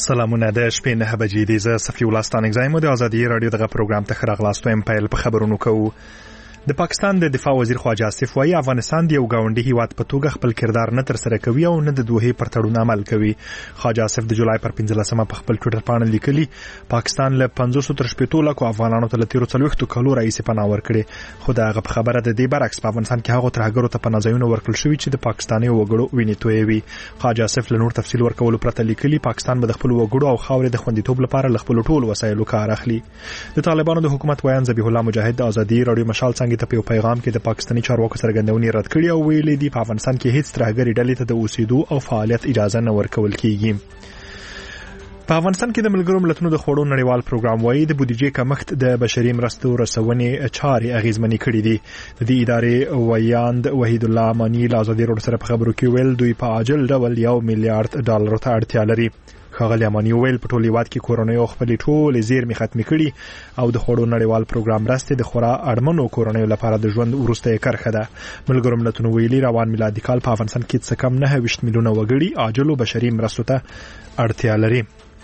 سلامونه د شپې 9 بجې دي. زه صفي الله ستانګزایم د ازادي رادیو دغه پروګرام ته خراغلاستو ام پیل په خبرونو کوو. د پاکستان د دفاع وزیر خواجه آصف وايي افغانستان د یو گاونډي هیواد په توګه خپل کردار نه تر سره کوي او نه د دوه پر تړون عمل کوي. خواجه آصف د جولای پر 15مه په خپل ټوئیټر باندې لیکلي پاکستان له 500 تر 700 لکو افغانانو ته له 13 کالو رئیس پناه ورکړي. خو دا غو خبره د دې برعکس په افغانستان کې هغه ترهګرو ته پناه ځایونه ورکړل شوی چې د پاکستاني وګړو وینې تویې وي. خواجه آصف له نور تفصیل ورکولو پرته لیکلي پاکستان به د خپل وګړو او خاورې د خوندیتوب لپاره له خپل ټولو وسایلو کار اخلي. د طالبانو د حکومت وایي ذبیح الله مجاهد د ازادي رادیو مشال څنګه ته په پیغام کې د پاکستاني چارواکو څرګندونې رد کړې او ویلي دي په افغانستان کې هیڅ ترهګري ډلې ته د اوسېدو او فعالیت اجازه نه ورکول کیږي. په افغانستان کې د ملګرو ملتونو د خوړو نړیوال پروګرام وایي د بودیجې کمښت د بشري مرستو رسونې چارې اغیزمنې کړې دي. د دې ادارې ویاند وحید الله امانی له ازادي رادیو سره په خبرو کې ویل دوی په عاجل ډول $1 میلیارډ ته اړتیا لري. ښاغلی امانی ویل په ټول هیواد کې کورونیو خپل ټول زیرمې ختمې کړي او د خوړو نړیوال پروګرام مرستې د خورا اړمنو کورونیو لپاره د ژوند وروسته کرخه ده. ملګرو ملتونو ویلي روان میلادي کال په افغانستان کې څه کم 9 میلیونه وګړي عاجلو بشري مرستو ته اړتیا لري.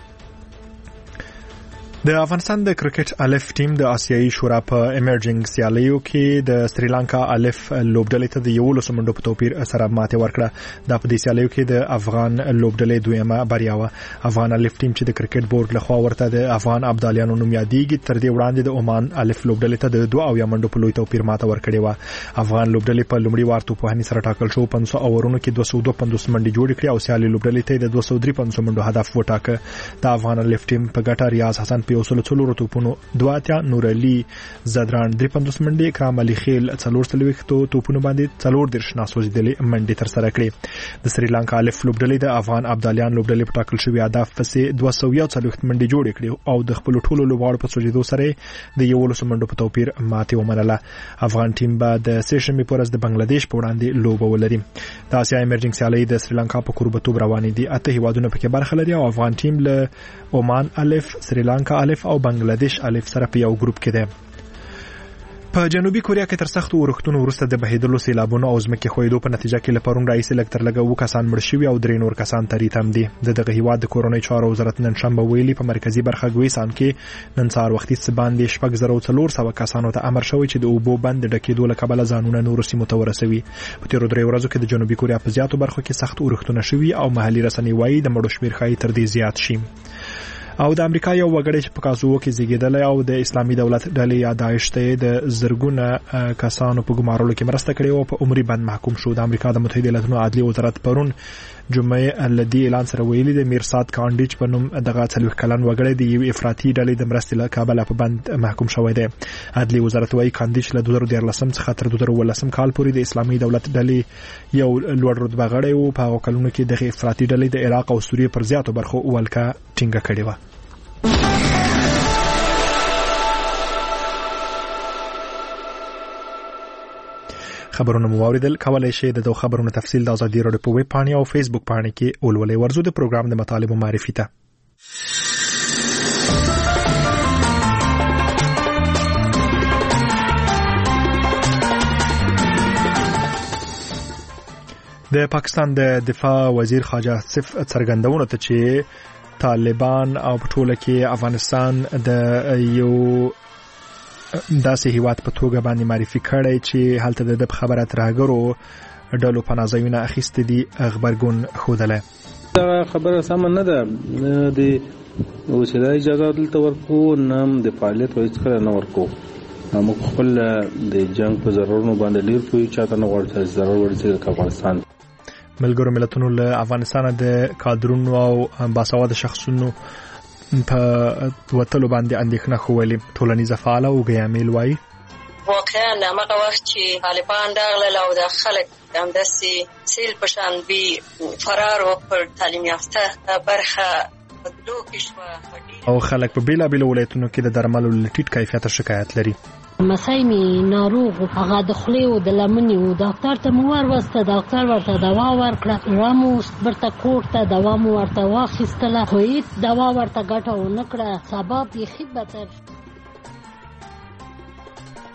د افغانستان د کرکټ الف ټیم د آسیایي شورا په ایمرجنګ سیالیو کې د سریلانکا الف لوبډلې ته د 11 منډو په توپیر سره ماته ورکړه. دا په دې سیالیو کې د افغان لوبډلې دویمه بریا و. افغان الف ټیم چې د کرکټ بورډ لخوا ورته د افغان ابدالیانو نوم یادېږي تر دې وړاندې د عمان الف لوبډلې ته د 2 منډو په لوی توپیر ماته ورکړې و. افغان لوبډلې په لومړي وار توپوهنې سره ټاکل شو 500 اورونو کې 252 منډې جوړې کړې او سیالي لوبډلې ته د 253 منډو هدف وټاکه. د افغان الف ټیم په ګټه ریاض حسن په 104 توپونو 2 نور علي زدران 53 منډې کرام علي خیل 440 توپونو باندې 4 ناسوځېدلې منډې تر سره کړې. د سریلانکا الف لوبډلې د افغان ابدالیان لوبډلې په ټاکل شوی هدف پسې 240 منډې جوړې کړې او د خپل ټولو لوبغاړو په سوجېدو سره د 11 منډو په توپیر ماته ومنله. افغان ټیم به د سیشنمې پورز د بنگلاديش په وړاندې لوبه ولري. د آسیا ایمرجنګ سیالۍ د سریلانکا په کوربتوب روانې دي. 8 هیوادونه پکې برخه لري او افغان ټیم له عمان الف، سریلانکا الف او بنگلاديش الف سره په یو ګروپ کې ده. په جنوبي کوریا کې تر سختو ورښتونو وروسته د بهیدلو سیلابونو او ځمکې ښویدو په نتیجه کې لپاره رئیس لکتر لګو کسان مړ شوي او 3 نور کسان تریتم دي. دغه هیواد د کورونی چارو وزارت نن شنبه ویلي په مرکزی برخه ګویسان کې نن سهار وختي باندې 4,400 کسانو ته امر شوی چې د اوبو بند ډکېدو له کبله ځانونه نور سیمو ته ورسوي. په تیرو 3 ورځو کې د جنوبي کوریا په زیاتو برخو کې سخت ورښتونه شوي او محلي رسنۍ وایي د مړو شمیر ښایي تر دې زیات شي. او د امریکا یو وګړی چې په کازوو کې زیږیدل او د اسلامي دولت ډلې یا داعش ته د زرګونه کسانو په ګمارلو کې مرسته کړې او په عمري بند محکوم شو. د امریکا د متحده ایالاتو عدلي وزارت پرون جمعه الدی اعلان سره ویلي د میرسات کانډیچ په نوم دغه 40 کلن وګړی د یو افراطي ډلې د مرستې له کابل په بند محکوم شوی دی. عدلي وزارت وايي کانډیچ له 2013 څخه تر 2018 کال پورې د اسلامي دولت ډلې یو لوړ رتبه غړی او په هغو کلونو کې د افراطي ډلې د عراق او سوریه پر زیاتو برخو ولکه ټینګه کړې و. خبرونه مو اوریدل. کولای شئ د دوه خبرونو تفصیل د ازادي رادیو په ویب پاڼې او فیسبوک پاڼې کې ولولئ. ورزو د پروګرام د مطالبه معرفي ته د پاکستان د دفاع وزیر خواجه آصف څرګندونه ته چې طالبان او په ټوله کې افغانستان د یو داسې هیواد په توګه باندې معرفي کړی چې هلته د خبره ترهګرو ډلو پناهځایونه اخیستي دي خبرګون ښودلی. دا خبره سمه نه ده. د اوسېدا اجازه دلته ورکو نه د فعالیت هیڅ کله نه ورکو. موږ خپل د جنگ په ضرورونو باندې ډېر پوهې چاته نه غواړو چې ضرور ورسېږي افغانستان. ملګرو ملتونو له افغانستان د کادرونو او باسواده شخصونو په وټلو باندې اندېښنه خوولې. ټولنیزه فعاله او ګیامل وایي واقعا هغه وخت چې طالبان راغلل او د خلک همداسې سیل په شان بي فرار او پر تعلیم یافته برخه بدلو کې شوه او خلک په بیلابیلو ولایتونو کې د درملو له ټیټ کیفیت شکایت لري. مسای می ناروغ هغه د خولې او د لمنې او ډاکټر ته مو ورسته. ډاکټر ورته دوا ورکړه. رامو برته کوټ ته دوا مو ورته واخیستله خو هیڅ دوا ورته ګټه ونه کړه. سبب یې خیبتر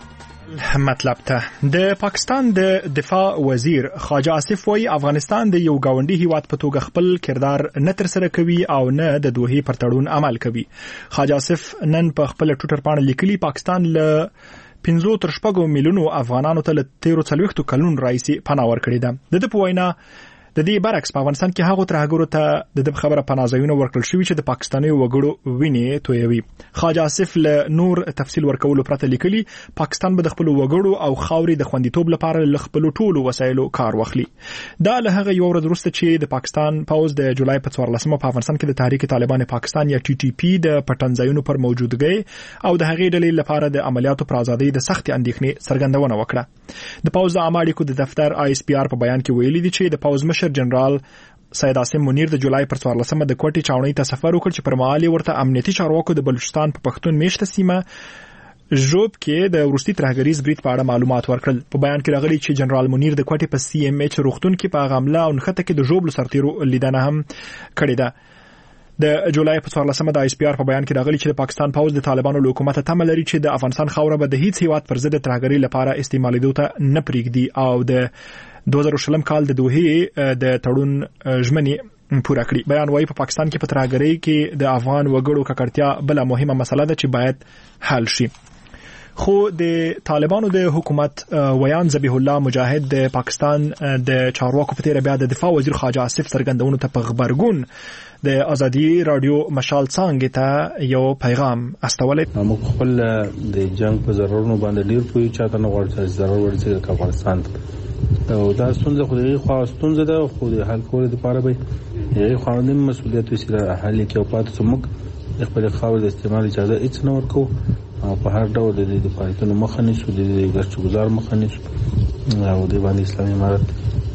مطلب ته د پاکستان د دفاع وزیر خواجه آصف وایي افغانستان د یو گاونډي هیواد په توګه خپل کردار نه تر سره کوي او نه د دوحې پر تړون عمل کوي. خواجه آصف نن په خپل ټویټر باندې لیکلي پاکستان له 15 تر 6 میلیونو افغانانو ته له 13 کلونو راځي پناه ورکړې ده. د په وینا د دې برعکس په افغانستان کې هغه ترهګرو ته د خبره پناهځایونه ورکړل شوی چې د پاکستاني وګړو ویني تویوي. خواجه آصف له نور تفصیل ورکولو پرته لیکلي پاکستان به د خپل وګړو او خاورې د خوندیتوب لپاره له خپل ټولو وسایلو کار واخلي. دا له هغه یو ورځ وروسته چې د پاکستان پوز د جولای په 14مه په افغانستان کې د تحریک طالبان پاکستان یا TTP د پټنځایونو پر موجودګۍ او د هغې ډلې لپاره د عملیاتو پر ازادۍ د سخت اندېښنې څرګندونه وکړه. د پوز د عملیاتو د دفتر ISPR په بیان کې ویلي دي چې د پوز مشر جنرال سید عاصم منیر د جولای پر 14مه د کوټې چاونۍ ته سفر وکړ چې پر مهال ورته امنیتي چارواکو د بلوچستان په پښتون میشته سیمه ژوب کې د روسي ترهګریز برید په اړه معلومات ورکړل. په بیان کې راغلي چې جنرال منیر د کوټې په CMH روغتون کې په حمله او نښته کې د ژوبلو سرتیرو لیدنه هم کړې ده. د جولای په 14مه د ISPR په بیان کې راغلي چې د پاکستان پوز د طالبانو له حکومت ته تمه لري چې د افغانستان خاوره به د هیڅ هیواد پر ضد ترهګرۍ لپاره استعمالېدو ته نه پرېږدي او د 2020 کال د دوحې د تړون ژمنې پوره کړي. بیان وايي په پاکستان کې په ترهګرۍ کې د افغان وګړو ککړتیا بل مهمه مسله ده چې باید حل شي. خو د طالبانو د حکومت ویان ذبیح الله مجاهد د پاکستان د چارواکو په تیر بیا د دفاع وزیر خواجه آصف څرګندونو ته په خبرګون د ازادي رادیو مشال څنګه ته یو پیغام استولې. موږ خپل د جنگ په ضرورونو باندې ډیر کوی چاته نه غواړي چې ضرر ورسېږي د افغانستان او دا ستونزه خو دغه خو ستونزه ده خو د حل کولو لپاره به یې خاوندم مسؤلیت وسیله حل کې او پاتې څومره خپل خاور د استعمال اجازه هیڅ نه ورکو او په هر ډول د دې فعالیتونو مخه نیسو د ګټو گزار مخه نیسو او د باندې اسلامي امارت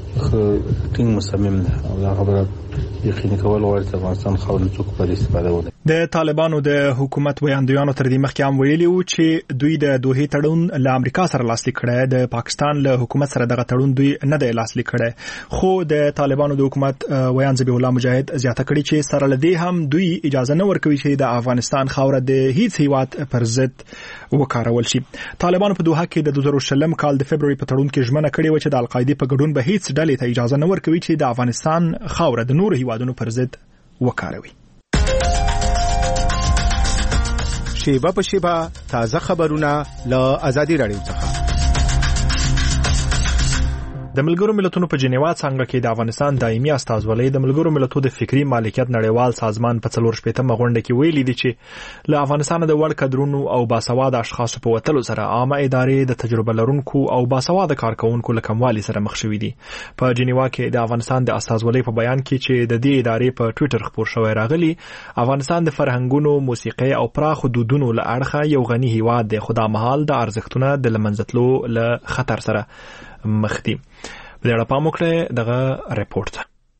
ټینګ مصمم ده او دا خبره یقیني کول غواړي چې افغانستان خاور څوک پر استفاده وکړي. د طالبانو د حکومت ویاندویانو تر دې مخکې هم ویلي وو چې دوی د دوحې تړون له امریکا سره لاسلیک کړی، د پاکستان له حکومت سره دغه تړون دوی نه دی لاسلیک کړی. خو د طالبانو د حکومت ویان ذبیح الله مجاهد زیاته کړي چې سره له دې هم دوی اجازه نه ورکوي چې د افغانستان خاوره د هیڅ هیواد پر ضد وکارول شي. طالبانو په دوحه کې د 2020 کال د فبرवरी په تړون کې ژمنه کړې و چې د القاعده په ګډون به هیڅ ډلې ته اجازه نه ورکوي چې د افغانستان خاوره د نورو هیوادونو پر ضد وکاروي. شیبه په شیبه تازه خبرونه له ازادي رادیو څخه. د ملګرو ملتونو په جنیوا څنګه کې د افغانستان دایمي استازولۍ د ملګرو ملتونو د فکری مالکیت نړیوال سازمان په 4 غونډه کې ویلي دي چې له افغانستان د وړ کډرونو او باسواده اشخاصو په وتلو سره عامه ادارې د تجربه لرونکو او باسواده کارکونکو له کموالي سره مخ شوي دي. په جنیوا کې د افغانستان د استازولۍ په بیان کې چې د دې ادارې په ټوئیټر خبر شوی راغلی، افغانستان د فرهنګونو، موسیقي او پراخ دودونو له اړخه یو غني هیواد دی، خو دا مهال د ارزښتونو د لمنځتلو له خطر سره مخ دي. په دې اړه پام وکړئ دغه ریپورت.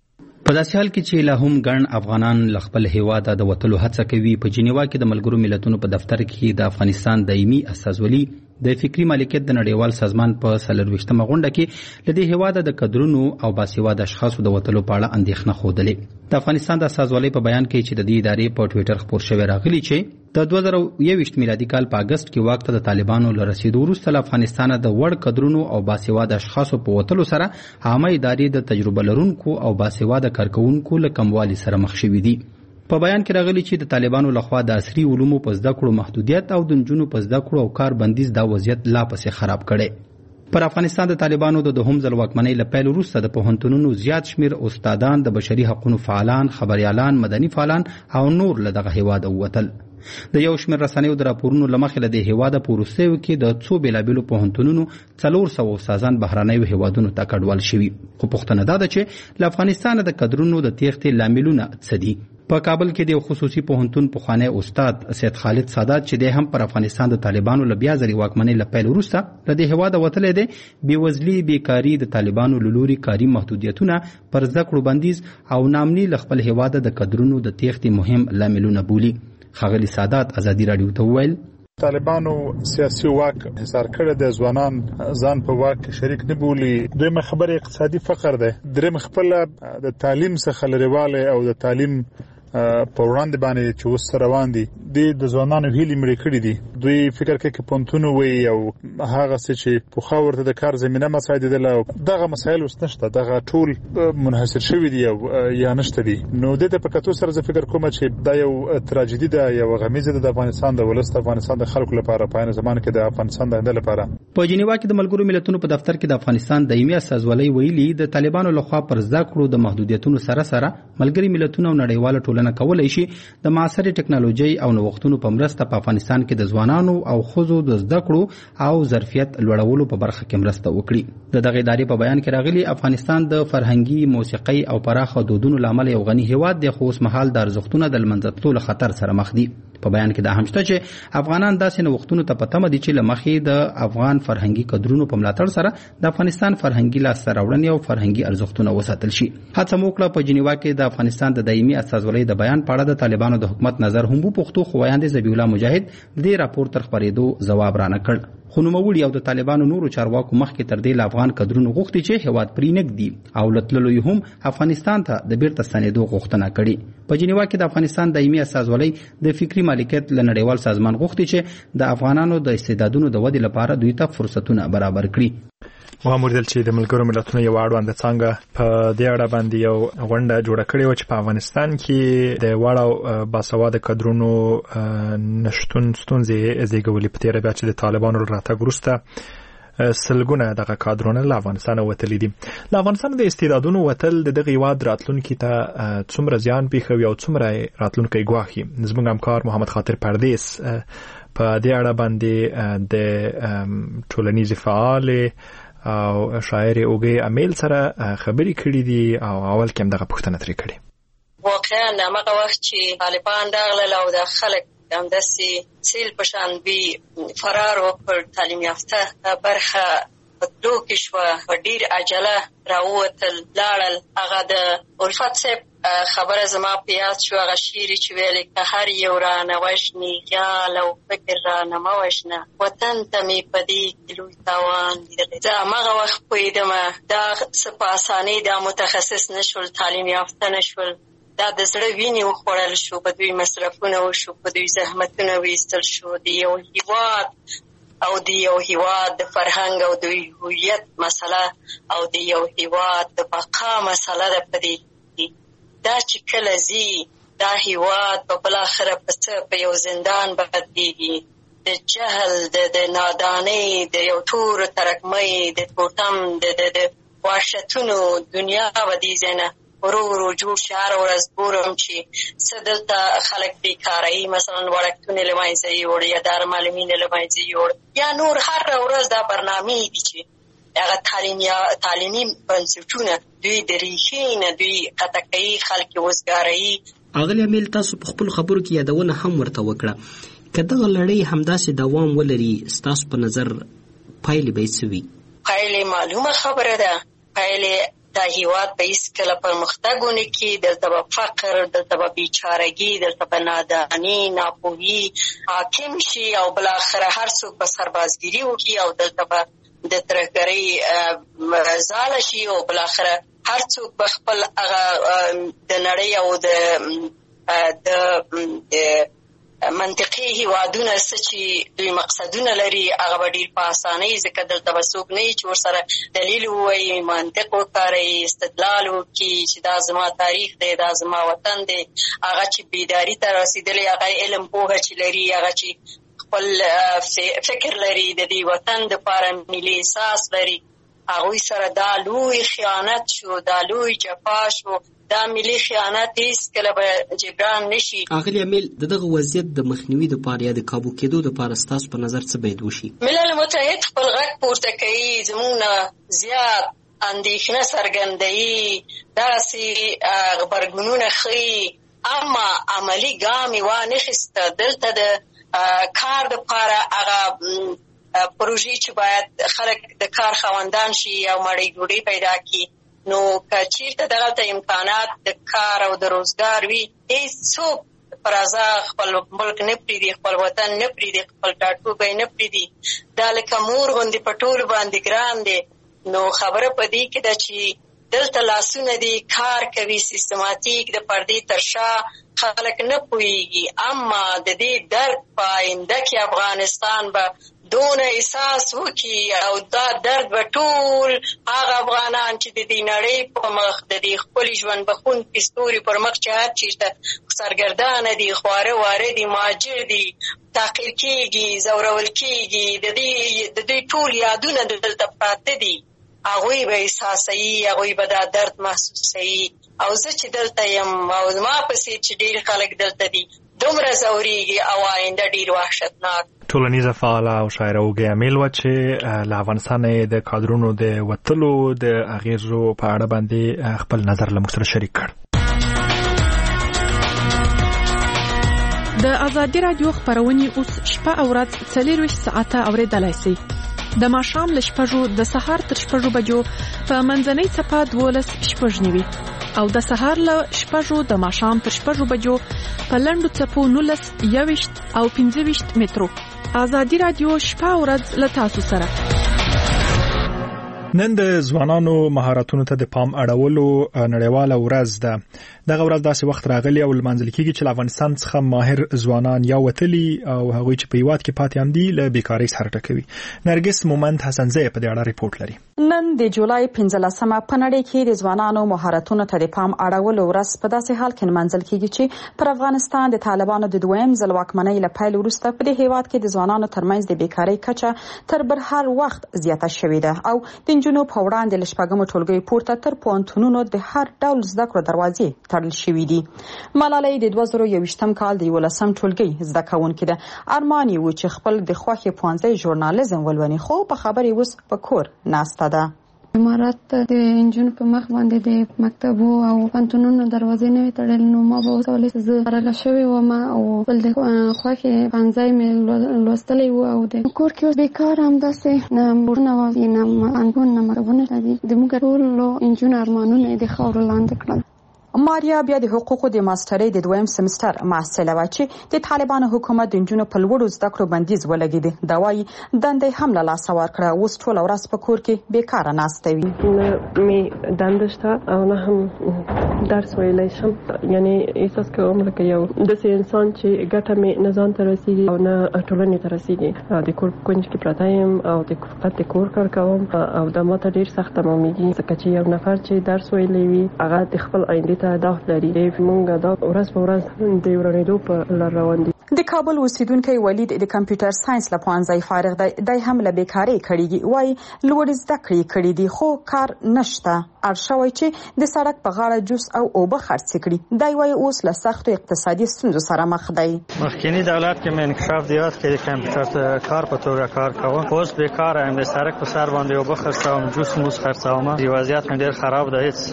په داسې حال کې چې لا هم ګڼ افغانان له خپل هیواده د وتلو هڅه کوي، په جنیوا کې د ملګرو ملتونو په دفتر کې د افغانستان دایمي استازولي د فکری مالکیت د نړیوال سازمان په 24مه غونډه کې له دې هیواده د کډرونو او باسواده اشخاصو د وتلو په اړه اندېښنه ښودلې. د افغانستان د استازولۍ په بیان کې چې د دې ادارې په ټوئیټر خبر شوی راغلی چې د 2021 میلادي کال په اگست کې واک ته د طالبانو له رسیدو وروسته له افغانستانه د وړ کډرونو او باسواده اشخاصو په وتلو سره عامه ادارې د تجربه لرونکو او باسواده کارکونکو له کموالي سره مخ شوي دي. په بیان کې راغلی چې د طالبانو لخوا د عصري علومو په زده کړو محدودیت او د نجونو په زده کړو او کار بندیز دا وضعیت لا پسې خراب کړي. پر افغانستان د طالبانو د دوهم ځل واکمنۍ له پیل وروسته د پوهنتونونو زیات شمیر استادان، د بشري حقوقو فعالان، خبريالان، مدني فعالان او نور له دغه هیواده ووتل. د یو شمیر رسنیو د راپورونو له مخې له دې هیواده په وروستیو کې د څو بېلابېلو پوهنتونونو 400 استادان بهرنیو هیوادونو ته کډوال شوي. خو پوښتنه دا ده چې له افغانستانه د کډرونو د تېښتې لاملونه څه دي؟ په کابل کې د خصوصي پوهنتون پخوانی استاد سید خالد سادات چې د هم پر افغانستان د طالبانو له بیا ځلې واکمنۍ له پیل وروسته له دې هیواده وتلی دی، بېوزلي، بیکاري، د طالبانو له لوري کاري محدودیتونه، پر زده کړو بندیز او ناامني له خپل هیواده د کډرونو د تېښتې مهم لاملونه بولي. ښاغلي سادات ازادي راډیو ته وویل طالبانو سیاسي واک حصار کړی د ځوانان ځان په واک شریک نه بولي. دویمه خبره اقتصادي فقر ده. درېم خپل د تعلیم څخه لريواله او د تعلیم په وړاندې باندې چې اوس روان دي د ځوانانو هیلې مړې کړې دي. دوی فکر کوي چې پونتون وي او هغه څه چې په خاورته د کار زمينه مساعده ده دغه مسایل اوس نشته، دغه ټول منحصر شوی دي او یا نشته دي. نو د په کتو سره زه فکر کوم چې دا یو تراژیدي ده، یو غمیزه ده د افغانستان د ولست افغانستان د خلکو لپاره په عین زمانه کې د افغانستان د هند لپاره. په جنیوا کې د ملګرو ملتونو په دفتر کې د افغانستان دایمي استازولۍ ویلي د طالبانو لخوا پر زده کړو د محدودیتونو سره سره ملګري ملتونو او نړیواله ټولنه کولای شي د معاصرې ټکنالوژي او نوښتونو په مرسته په افغانستان کې د ځوانانو او ښځو د زده کړو او ظرفیت لوړولو په برخه کې مرسته وکړي. د دغه ادارې په بیان کې راغلي افغانستان د فرهنګي، موسیقي او پراخه دودونو لامل یو غني هیواد دی، خو اوس مهال د ارزښتونو د لمنځه تلو خطر سره مخ دي. په بیان کې دا هم شته چې افغانان داسې نوښتونو ته په تمه دي چې له مخې د افغان فرهنګي کدرونو په ملاتړ سره د افغانستان فرهنګي لاسته راوړنې او فرهنګي ارزښتونه وساتل شي. هڅه مو وکړه په جنیوا کې د افغانستان د دایمي استازولۍ د بیان په اړه د طالبانو د حکومت نظر هم پوښتو، خو ویاندې ذبیح الله مجاهد د دې راپور تر خپرېدو ځواب رانه کړ. خو نوموړي او د طالبانو نورو چارواکو مخکې تر دې افغان کدرونو غوښتي چې هیواد پرې نږدي او لتللو هم افغانستان ته د بیرته ستنېدو غوښتنه کړې. په جنیوا کې د افغانستان دایمي استازولۍ د فکري مالکیت له نړیوال سازمان غوښتي چې د افغانانو د استعدادونو د ودې لپاره دوی ته فرصتونه برابر کړي. واموردل چې د ملګرو ملتونو یو اړوند څنګه په دې اړه باندې یو غونډه جوړه کړې و چې په افغانستان کې د واړو باسواده کادرونو نشټون ستونزې زیږولې په تیر بیا چې د طالبانو راتګ وروسته سلګونه دغه کادرونه له افغانستان وتلي دي. له افغانستان د استعدادونو وتل د دغه هیواد راتلونکي ته څومره زیان پیښوي او څومره راتلونکی ګواښي. زموږ همکار محمد خاطر پردیس په دې اړه باندې د ټولنیز فعال او شاعر اوګي امیل سره خبرې کړې دي او اول کې هم دغه پوښتنه ترې کړې. واقعا هغه وخت چې طالبان راغلل او د خلک همداسې سیل په شان بي فرار وکړ، تعلیم یافته برخه په دوه کې شوه، په ډېر عجله راووتل لاړل. هغه د الفت صاحب خبره زما په یاد شو، هغه شعر چې ویلې که هر یو رانه وژني خیال او فکر رانه مه وژنه، وطن ته مې په دې کې لوی تاوان لیدلی. زه هماغه وخت پوهېدم دا څه په اسانۍ دا متخصص نه شول، تعلیم یافته نه شول، دا د زړه وینې وخوړل شو، په دوی مصرفونه وشو، په دوی زحمتونه ویستل شو. د یو هیواد او د یو هیواد د فرهنګ او د هویت مسله او د یو هیواد د بقا مسله ده. په دې دا چې کله زی دا هیواد په بلاخره په یو زندان بدلیږي، د جهل د نادانۍ د یو تور ترکمۍ د توتم د وحشتونو دنیا به دې ځای نه ورو ورو جوړ شي. هره ورځ ګورم چې څه دلته خلک بیکاره یي، مثلا وړکتونې له منځه یوړ یا دارالمعلمین له منځه یوړ یا نور هره ورځ دا برنامې دي چې هغه تعلیمي بنسټونه دوی د ریښې نه دوی قطع کوي، خلک وزګاروي. اغلی امیل تاسو په خپل خبرو کې یادونه هم ورته وکړه، که دغه لړۍ همداسې دوام ولري ستاسو په نظر پایلې به څه وي؟ پایلې معلومه خبره ده، پایلې دا هیواد به هیڅکله پرمختګ ونه کړي، دلته به فقر، دلته به بیچارګي، دلته به ناداني ناپوهي حاکم شي او بالاخره هر څوک به سربازګیري وکړي او دلته به د ترهګرۍ ځاله شي او بالاخره هر څوک به خپل هغه د نړۍ او د منطقي هیوادونه څه چې دوی مقصدونه لري هغه به ډېر په اسانۍ، ځکه دلته به څوک نه وي چې ورسره دلیل ووایي، منطق وکاروي، استدلال وکړي چې دا زما تاریخ دی، دا زما وطن دی. هغه چې بیداري ته رسېدلی، هغه علم پوهه چې لري، هغه چې خپل فکر لري، د دې وطن دپاره ملي احساس لري، هغوی سره دا لوی خیانت شو، دا لوی جفا شو. دا ملي خیانت هیڅکله به جبران نشي. اغلی امیل د دغه وضعیت د مخنیوي دپاره یا د کابو کېدو دپاره ستاسو په نظر څه باید وشي؟ ملل متحد خپل غږ پورته کوي، زموږ نه زیات اندېښنه څرګندوي، داسې غبرګونونه ښیي، اما عملي ګام یې وانخیسته. دلته د کار دپاره هغه پروژې چې باید خلک د کار خاوندان شي او مړۍ ډوډۍ پیدا کړي، نو که چیرته دغلته امکانات د کار او د روزګار وي، هیڅوک پر ازا خپل ملک نه پریږدي، خپل وطن نه پریږدي، خپل ټاټوبی نه پریږدي. دا لکه مور غوندې په ټولو باندې ګران دی. نو خبره په دې کې ده چې دلته لاسونه دي کار کوي سیستماتیک د پردې تر شا خلک نه پوهیږي. اما د دې درد په آینده کې افغانستان به دون احساس وکي او دا درد به ټول هغه افغانان چې د دې نړۍ په مخ د دې خپل ژوند بخونکي ستوري پر مخ چې هر چیرته سرګردانه دي، خواره واره دي، مهاجر دي، تحقیر کېږي، ځورول کېږي، د دوی ټول یادونه دلته پراته دي. هغوی به احساسوي، هغوی به دا درد محسوسوي. او زه چې دلته یم او زما پسې چې ډېر خلک دلته دي دومره ځورېږي او آینده ډېر وحشتناک. ټولنیزه فعاله او شاعره اوږه امیل وه چې له افغانستانه د کادرونو د وتلو د اغېزو په اړه باندې خپل نظر له موږ سره شریک کړ. د ازادي راډیو خپرونې اوس شپه او ورځ 24 ساعته اورېدلای شئ. د ماښام له 6 د سهار تر 6 بجو په منځنۍ څپه 12:09 او د سهار له 6 د ماښام تر 6 بجو په لنډو څپو 19 21 او 25 مترو. ازادي راډیو شپه او ورځ له تاسو سره. نن د ځوانانو مهارتونو ته د پام اړولو نړیواله ورځ ده. دغه ورځ داسې وخت راغلی او لمانځل کېږي چې له افغانستان څخه ماهر ځوانان یا وتلي او هغوی چې په هیواد کې پاتې هم دي له بیکارۍ سره ټکوي. نرګس مومند حسنزی په دې اړه ریپورت لري. نن د جولای 15مه په نړۍ کې د ځوانانو مهارتونو ته د پام اړولو ورځ په داسې حال کې لمانځل کېږي چې پر افغانستان د طالبانو د دویم ځل واکمنۍ له پیل وروسته په دې هیواد کې د ځوانانو ترمنځ د بیکارۍ کچه تر هر وخت زیاته شوې ده او د نجونو په وړاندې له شپږمو ټولګیو پورته تر پوهنتونونو د هر ډول زده کړو دروازې تړل شوې دي. ملالۍ د 2021م کال د 11م ټولګي زده کوونکې ده. ارمان یې و چې خپل د خوښې پوهنځي ژورنالیزم ولولي، خو په خبرې اوس په کور ناسته ده. امارات د انجن په مخ باندې د مکتب او پوهنتونونو دروازې نه تړل، نو ما به وسولې زه راغله شوې وم او بل د خوښې پوهنځي مې لوستلی و او د کور کې اوس بیکار همداسې نه مورونه نه انګون نه مرغونه دي. د موږ ټول انجن ارمانونه د خاورو لاندې کړل. ماریا بیا د حقوقو د ماسترۍ د دویم سمستر محصله وه چې د طالبانو حکومت د نجونو په لوړو زده کړو بندیز ولګېدی. دا وایي دنده یې هم له لاسه ورکړه، اوس ټوله ورځ په کور کې بیکاره ناسته وي. نه مې دنده شته او نه هم درس ویلی شم. یعنی احساس کوم لکه یو داسې انسان چې ګټه مې نه ځان ته رسېږي او نه ټولنې ته رسېږي. د کور په کونج کې پرته یم او فقط د کور کار کوم او دا ماته ډېر سخت تمامېږي، ځکه چې یو نفر چې درس ویلی وي هغه د خپل آینده دا لري. موږ دا ورځ په ورځ د ورانېدو په لار روان دي. د کابل اوسیدونکی ولید د کمپیوټر ساينس له پوهنځي فارغ دی. د هم له بیکارۍ کړيږي، وای لوړ زده کړې کړې دي خو کار نشته. ارشوي چې د سړک په غاړه جوس او اوبه خرڅ کړي. دی وای اوس له سختو اقتصادي ستونزو سره مخ دی. مخکینی دولت کې من انکشاف دیات کې د کمپیوټر کار په توګه کار کوم، اوس بیکار ام. د سړک په سر باندې اوبه خرڅوم، جوس موس خرڅوم. دی وضعیت مې ډېر خراب دی، هیڅ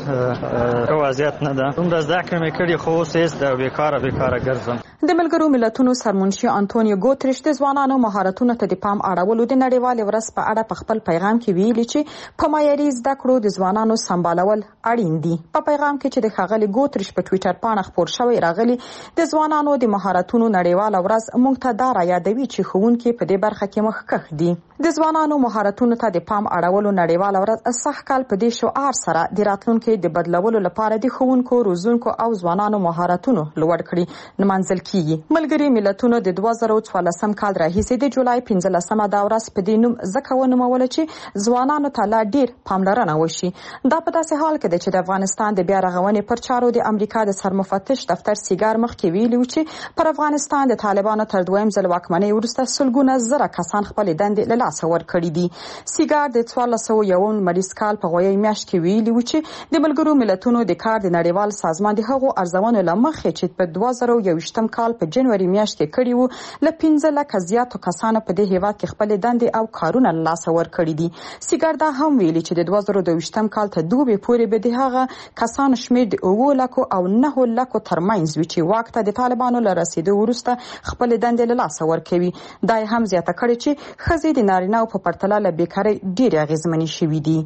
وضعیت نه ده. دومره زده کړې مې کړې خو اوس هیڅ د بیکاره ګرځم. د ملګرو ملتونو سرمنشي انټونیو ګوتریش د ځوانانو مهارتونو ته د پام اړولو د نړیوالې ورځ په اړه په خپل پیغام کې ویلي چې په معیاري زده کړو د ځوانانو سمبالول اړین دي. په پیغام کې چې د ښاغلي ګوتریش په ټوئیټر باندې خپور شوی راغلی، د ځوانانو د مهارتونو نړیواله ورځ موږ ته دا را یادوي چې ښوونکي په دې برخه کې مخکښ دي. د ځوانانو مهارتونو ته د پام اړولو نړیواله ورځ سخ کال په دې شعار سره د راتلونکي د بدلولو لپاره د ښوونکو، روزونکو او ځوانانو مهارتونو لوړ کړي نمانځل کیږي. ملګري ملتونو د 2014 کال راهیسې د جولای 15مه دا ورځ په دې نوم ځکه ونوموله چې ځوانانو ته لا ډیر پاملرنه وشي. دا په داسې حال کې ده چې د افغانستان د بیا رغونې پر چارو د امریکا د سرمفتش دفتر سیګار مخکې ویلي و چې پر افغانستان د طالبانو تر دویم ځل واکمنۍ وروسته سلګونه زره کسان خپل دندې له لاسه ورکړي دي. سیګار د 1401 مریض کال په غویي میاشت کې ویلي و چې د ملګرو ملتونو د کار د نړیوال سازمان د هغو ارزونو لمخې چې په 2021م کال په جنوري میاشت کې کړي وو له 15 لک زیاتو کسانو په دې هیواد کې خپل دندې او کارونه له لاسه ورکړي دي. سیګار دا هم ویلي چې د 2022م کال ته دوبه پورې به د هغه کسانو شمیر د 9 لک او 9 لک ترمنځ وي چې واک ته د طالبانو له رسیدو وروسته خپل دندې له لاسه ورکوي. دا هم زیاته کړي چې ښځې د نارینه‌و په پرتله له بیکارۍ ډېرې اغېزمنې شوي دي.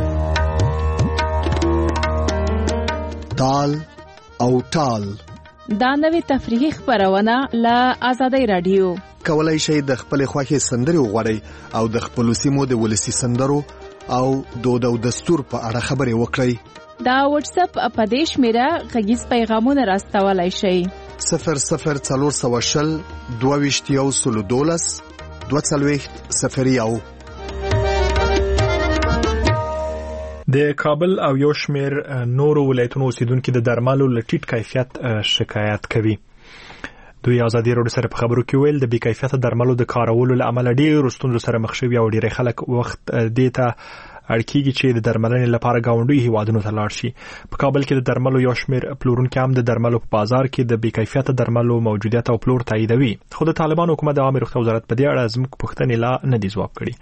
تال او ټال دا نوې تفریحي خبرونه له آزادۍ رادیو. کولای شئ د خپل خوښې سندرې وغواړئ او د خپل سیمو د ولسی سندرو او دود او دستور په اړه خبرې وکړئ. دا واتس اپ په دې شمیره غږیز پیغامونه راستولای شئ 0040 2212 240 د کابل او یو شمېر نورو ولایتونو اوسیدونکو د درملو له ټیټ کیفیت شکایت کوي. دوی ازادي راډیو سره په خبرو کې ویل د بې کیفیته درملو د کارولو له امله ډېر ستونزو سره مخ شوي او ډېر خلک وخت دې ته اړکیږي چې د درملنې لپاره گاونډي هیوادونو ته لاړ شي. په کابل کې د درملو یو شمېر پلورونکي هم د درملو په بازار کې د بې کیفیته درملو موجودیت او پلور تاییدوي. خو د طالبان حکومت د عامه روغتیا وزارت په دې اړه زموږ پوښتنې لا نه دي ځواب کړي.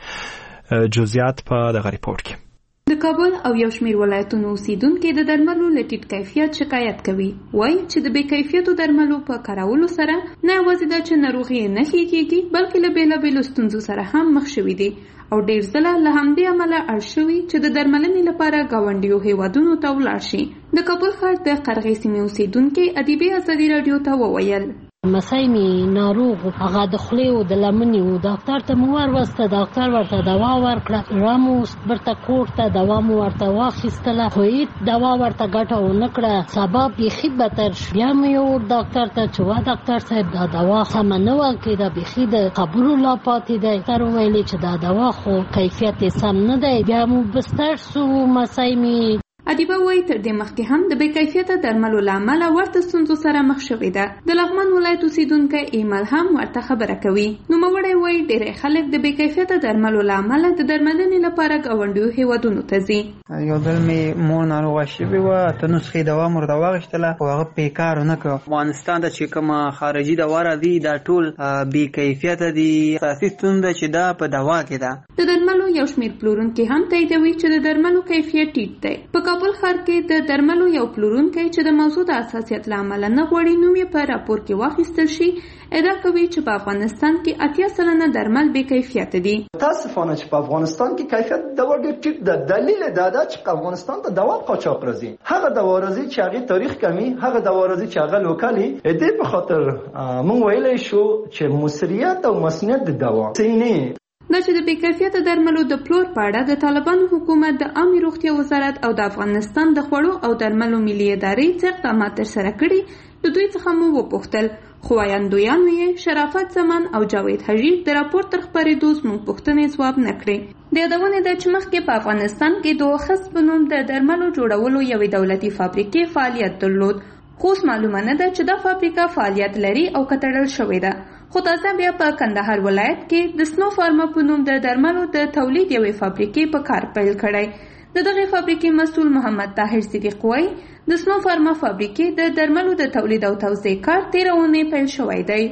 جزئیات په دغه ریپورت کې. د کابل او یو شمېر ولایتونو اوسیدونکو د درملو له ټیټ کیفیت شکایت کوي. وایي چې د بې کیفیتو درملو په کارولو سره نه یوازې دا چې ناروغي نه ښه کېږي بلکې له بېلابېلو ستونزو سره هم مخ شوي دي او ډېر ځله له همدې امله اړ شوي چې د درملنې لپاره ګاونډیو هیوادونو ته ولاړ شي. د کابل ښار د قرغې سیمې اوسیدونکي ادیبې ازادي راډیو ته وویل مسای می ناروغ هغه د خولې او د لمنې او ډاکټر ته مو ورسته ډاکټر ورته دوا ورکړه رامو برته کوټه دوا مو ورته واخیستله خو هیڅ دوا ورته ګټه ونه کړه سبب یې خبرتر بیا مې یو ډاکټر ته چې وا ډاکټر صاحب دا دوا سم نه وکړي دا بخي د خبرو لا پاتې دی تر ویلې چې دا دوا خو کیفیت سم نه دی بیا مو بستر سو مسای می ادیبه وایي تر دې مخکې هم د بې کیفیته درملو له امله ورته ستونزو سره مخ شوې ده. د لغمان ولایت اوسیدونکی ایمل هم ورته خبره کوي. نوموړی وایي ډېری خلک د بې کیفیته درملو له امله د درملنې لپاره ګاونډیو هیوادونو ته ځي. یو ځل مې مور ناروغه شوې وه اته نسخې دوا مې ورته واخیستله خو هغه بېکار ونه کړه. افغانستان ته چې کومه خارجي دوا راځي دا ټول بې کیفیته دي. اساسي ستونزه چې دا په دوا کې ده. د درملو یو شمېر پلورونکي هم تاییدوي چې د درملو کیفیت ټیټ دی. کابل ښار کې د درملو یو پلورونکی چې د موضوع د حساسیت له امله نه غواړي نوم یې په راپور کې واخیستل شي ادعا کوي چې په افغانستان کې 80% درمل بې کیفیته دي. متاسفانه چې په افغانستان کې کیفیت دوا ډېر ټیټ ده. دلیل دا ده چې افغانستان ته دوا قاچاق راځي. هغه دوا راځي چې هغه تاریخ کمی هغه دوا راځي چې هغه لوکالي دې په خاطر مونږ ویلای شو چې مصریت او مسنیت د دوا سینې دا چې د بې کیفیته درملو د پلور په اړه د طالبانو حکومت د عامه روغتیا وزارت او د افغانستان د خوړو او درملو ملي ادارې څه اقدامات ترسره کړي د دوی څخه مو وپوښتل خو وایندویانو یې شرافت زمان او جاوید حجیر د راپور تر خپرېدو زموږ پوښتنې ځواب نه کړې. د یادونې ده چې مخکې په افغانستان کې د خص په نوم د درملو جوړولو یوې دولتي فابریکې فعالیت درلود خو اوس معلومه نه ده چې دا فابریکه فعالیت لري او که تړل شوې ده. خو تازه بیا په کندهار ولایت کې د سنو فارما په نوم د درملو د تولید یوې فابریکې په کار پیل کړی. د دغه فابریکې مسؤل محمد طاهر صدیق وایي د سنو فارما فابریکې د درملو د تولید او توزیع کار 13 اونۍ پیل شوی دی.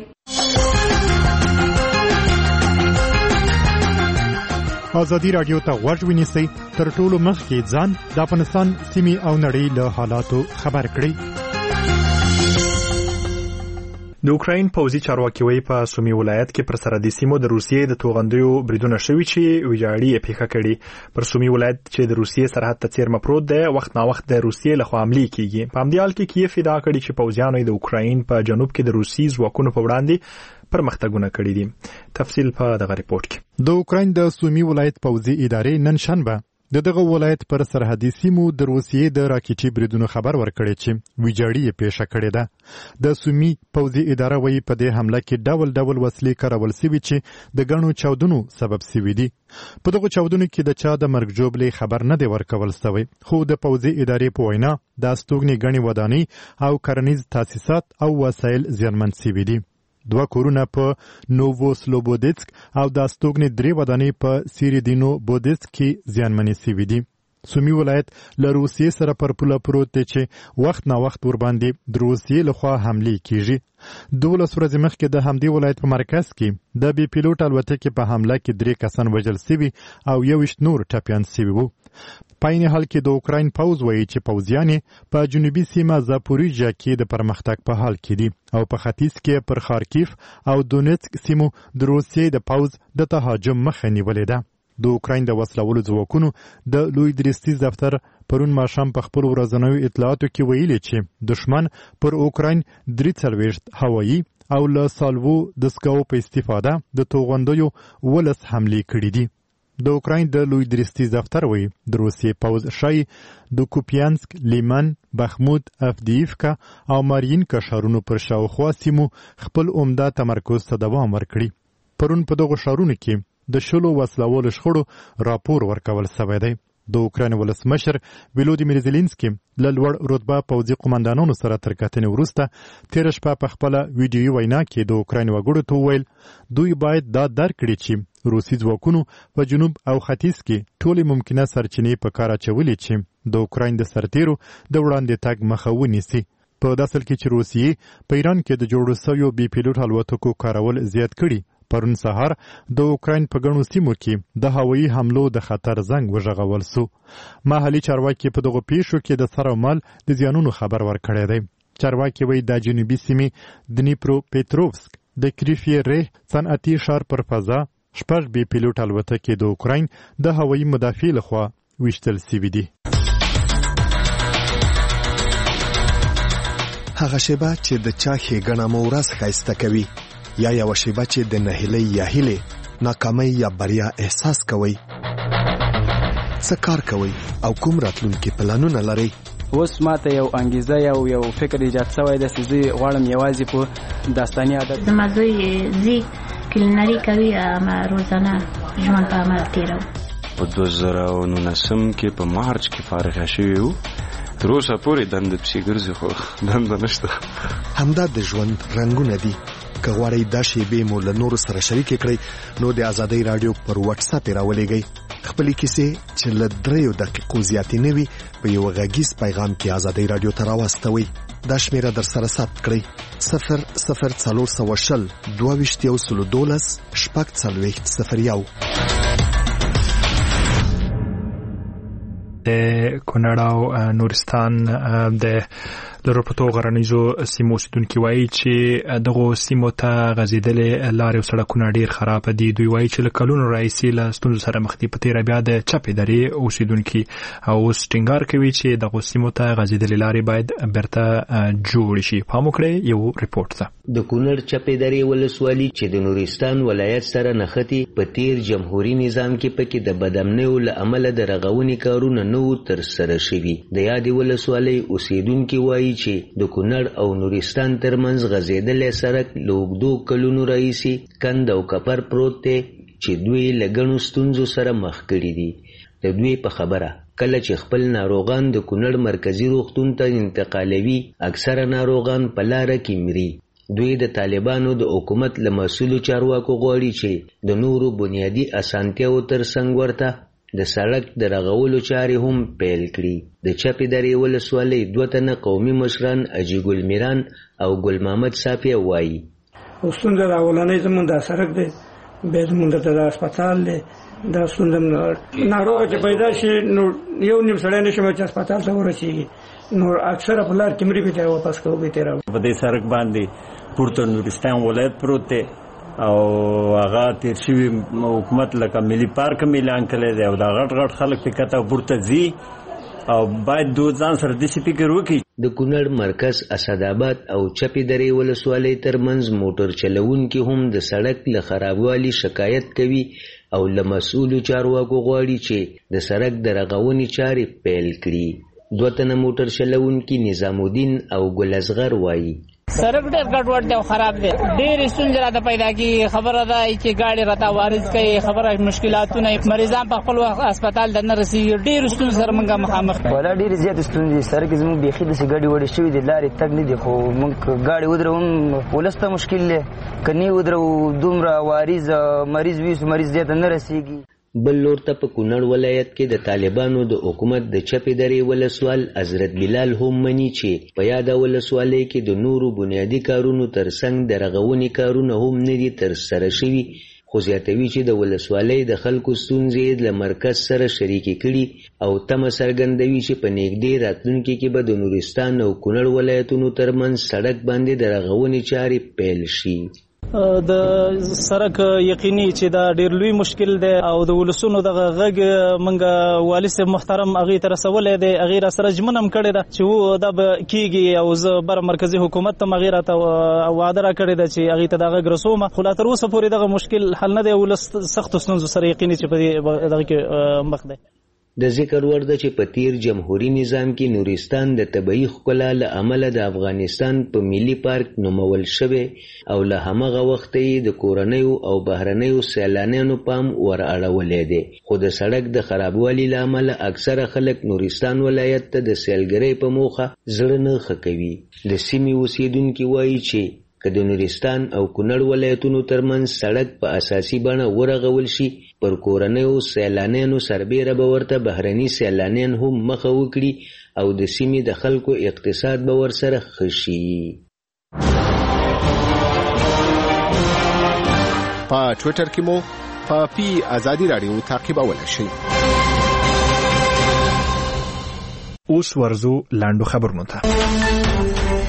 ازادي راډیو ته غوږ ونیسئ تر ټولو مخکې ځان د افغانستان سیمې او نړۍ له حالاتو خبر کړئ. د اوکراین پوځي چارواکي وایي په سومي ولایت کې پر سرحدي سیمو د روسیې د توغندیو بریدونه شوي چې ویجاړي یې پیښه کړي. پر سومي ولایت چې د روسیې سرحد ته څیرمه پروت دی وخت نا وخت د روسیې لخوا حملې کیږي. په همدې حال کې کیف ادعا کړې چې پوځیانو د اوکراین په جنوب کې د روسي ځواکونو په وړاندې پرمختګونه کړي دي. تفصیل په دغه ریپورت کې. د اوکراین د سومي ولایت پوځي ادارې نن شنبه دغه ولایت پر سرحدي سیمو د روسیې د راکېټي بریدونو خبر ورکړی چې ویجاړي یې پیښه کړې ده. د سومي پوځي اداره وایي په دې حمله کې ډول ډول وسلې کارول شوي چې د ګڼو چاودنو سبب شوي دي. په دغو چاودنو کې د چا د مرګ ژوبلې خبر نه دی ورکول شوی خو د پوځي ادارې په وینا د استوګنې ګڼې ودانۍ او کرنیز تاسیسات او وسایل زیانمن شوي دي. 2 کورونه په نوو سلوبودیتسک او د استوګنې 3 ودانۍ په سیریدینو بودیتسک کې زیانمنې شوي دي. سومي ولایت له روسیې سره پر پوله پروت دی چې وخت نا وخت ورباندې د روسیې لخوا حملې کیږي. 12 ورځې مخکې د همدې ولایت په مرکز کې د بې پیلوټ الوتکې په حمله کې 3 کسان وژل شوي او 21 نور ټپیان شوي وو. په عین حال کې د اوکراین پوځ وایي چې پوځیان په جنوبي سیمه زاپوریژیا کې د پرمختګ په حال کې دي او په ختیځ کې پر خارکیف او دونیتسک سیمو د روسیې د پوځ د تهاجم مخه نیولې ده. د اوکراین د وسلوالو ځواکونو د لوی درستیز دفتر پرون ماښام په خپل ورځنیو اطلاعاتو کې ویلي چې دښمن پر اوکراین 43 هوایي او له سالوو د سکاو په استفاده د توغندیو 12 حملې کړې دي. د اوکراین د لوی درستیز دفتر وایي د روسیې پوځ شای د کوپیانسک، لیمن، بخمود، افدیفکا او مارینکا ښارونو پر شاوخوا سیمو خپل عمده تمرکز ته دوام ورکړي. پرون په دغو ښارونو کې د 10 وسلوالو شخړو راپور ورکول شوی دی. د اوکراین ولسمشر ولودیمیر زيلنسکي له لوړ رتبه پوځي قومندانانو سره تر کتنې وروسته تېره شپه په خپله ویډیویي وینا کې د اوکراین وګړو ته وویل دوی باید دا درک کړي چې روسي ځواکونو په جنوب او ختیځ کې ټولې ممکنه سرچینې په کار اچولې چې د اوکراین د سرتیرو د وړاندې تګ مخه ونیسي. په داسې حال کې چې روسیې په ایران کې د جوړو سویو بي پیلوټ الوتکو کارول زیات کړي. پرون سهار د اوکراین په ګڼو سیمو کې د هوایي حملو د خطر زنګ وژغول سو. محلي چارواکي په دغو پیښو کې د سر او مال د زیانونو خبر ورکړی دی. چارواکي وایي د جنوبي سیمې دنیپرو پیتروفسک د کریفي ریح صنعتي ښار پر فضا 6 بي پیلوټ الوتکې د اوکراین د هوایي مدافع لخوا ویشتل سوي دي. هغه شیبه چې د چا ښېګڼه مو ورځ ښایسته کوي یا یوه شیبه چې د نهیلۍ یا هیلې ناکامۍ یا بریا احساس کوئ. څه کار کوئ او کوم راتلونکي پلانونه لرئ؟ اوس ماته یو انګیزه یو فکر ایجاد شوی دی چې زه غواړم یوازې په داستاني عادت زما زوی زی کلینري کوي اما روزانه ژوند په عمل تېروي. په 2019 کې په مارچ کې فارغه شوی وو. تر اوسه پورې دنده پسې ګرځي خو دنده نشته. همدا د ژوند رنګونه دي. که غواړئ دا شیبې مو له نورو سره شریکې کړئ نو د ازادۍ راډیو پر واتساپ یې راولېږئ. خپلې کیسې چې له 3 دقیقو زیاتې نه وي په یو غږیز پیغام کې ازادۍ راډیو ته راواستوئ. دا شمیره در سره ثبت کړئ 00420 22 12 د کونړ او نورستان د لرپتو غرنیزو سیمو اوسیدونکي وایي چې دغو سیمو ته غځېدلې لارې او سړکونه ډېر خراب دي. دوی وایي چې له کلونو راهیسې له ستونزو سره مخ دي. په تېره بیا د چپې درې اوسیدونکي او اوس ټینګار کوي چې دغو سیمو ته غځېدلې لارې باید بیرته جوړې شي. پام وکړئ یو ریپورټ ته. د کونړ چپې درې ولسوالي چې د نورستان ولایت سره نښتي په تیر جمهوریت نظام کې پکې د بدامنیو له امله د رغونې کارونه نه وو ترسره شوي. د یادې ولسوالۍ اوسیدونکي وایي چې د کونړ او نورستان ترمنځ غځېدلی سړک له اوږدو کلونو راهیسې کند او کپر پروت دی چې دوی له ګڼو ستونزو سره مخ کړي دي. د دوی په خبره کله چې خپل ناروغان د کونړ مرکزي روغتون ته انتقالوي اکثره ناروغان په لاره کې مري. دوی د طالبانو د حکومت له مسؤلو چارواکو غواړي چې د نورو بنیادي اسانتیاو ترڅنګ ورته د سړک د رغولو چارې هم پیل کړي. د چپې درې ولسوالۍ 2 تنه قومي مشران اجي ګل میران او ګل محمد صافی وایي ستونزه د اولنۍ زموږ د سړک دی، بیا زموږ د هسپتال دی. دا ستونزه ناروغه چې پیدا شي نو یو نیم سړی نشي چې هسپتال ته ورسېږي نو اکثره په لار کې مري به تېره واپس کوو به تېره. په دې سړک باندې پورته نورستان ولایت پروت دی او هغه تیر شوي حکومت لکه ملي پارک اعلان کړی دی او دا غټ غټ خلک پې کته پورته ځي او باید دو ځان سره داسې فکر وکړي. د کونړ مرکز اسداباد او چپې درې ولسوالۍ ترمنځ موټر چلوونکي هم د سړک له خرابوالي شکایت کوي او له مسؤلو چارواکو غواړي چې د سړک د رغونې چارې پیل کړي. 2 تنه موټر چلوونکي نظام الدین او ګل اصغر وایي سړک ډېر ګډوډ دی او خراب دی. ډېرې ستونزې راته پیدا کېږي. خبره ده چې ګاډي راته وارد کوي، خبره مشکلاتونه، مریضان په خپل وخت هسپتال ته نه رسېږي. ډېرو ستونزو سره موږ مخامخ ولا ډېرې زیاتې ستونزې. سړک زموږ بیخي داسې ګاډي وړې شوي دي، لارې تګ نه دي. خو موږ ګاډي ودرو هم ولس ته مشکل دی، که نه ودرو دومره واریز مریض وي مریض دې ته نه رسېږي. بل لور ته په کونړ ولایت کې د طالبانو د حکومت د چپې درې ولسوال حضرت بلال هم مني چې په یاده ولسوالۍ کې د نورو بنیادي کارونو ترڅنګ د رغونې کارونه هم نه دي ترسره شوي. خو زیاتوي چې د ولسوالۍ د خلکو ستونزې له مرکز سره شریکې کړي او تمه څرګندوي چې په نږدې راتلونکي کې به د نورستان او کونړ ولایتونو ترمنځ سړک باندې د رغونې چارې پیل شي. د سرک یقیني چې دا ډیر لوی مشکل دی او د ولسونو دغه غږ منګه والي صاحب محترم اغه تر سوالې دی اغه را سره جمنم کړی دا چې وو د کیږي او زه بر مرکزی حکومت ته مغیره ته وعده را کړی دا چې اغه ته دغه رسومه خو لا تر اوسه پورې دغه مشکل حل نه دی ولس سخت ستونزو سره یقیني چې په دغه کې مخ دی. د ذکر وړ ده چې په تیر جمهوریت نظام کې نورستان د طبيعي ښکلا له امله د افغانستان په ملي پارک نومول شوی او له همغه وخته د کورنیو او بهرنیو سیلانیانو پام ور اړولې دی خو د سړک د خرابوالي له امله اکثره خلک نورستان ولایت ته د سیلګرۍ په موخه زړه نه ښه کوي. د سیمې اوسیدونکي وایي چې که د نورستان او کونړ ولایتونو ترمنځ سړک په اساسي بڼه ورغول شي پر کورنیو سیلانیانو سربیره به ورته بهرني سیلانیان هم مخه وکړي او د سیمې د خلکو اقتصاد به ورسره ښه شي. په ټویټر کې مو په پی ازادي رادیو تعقیبولی شئ. اوس ورزو لاندو خبرونو ته.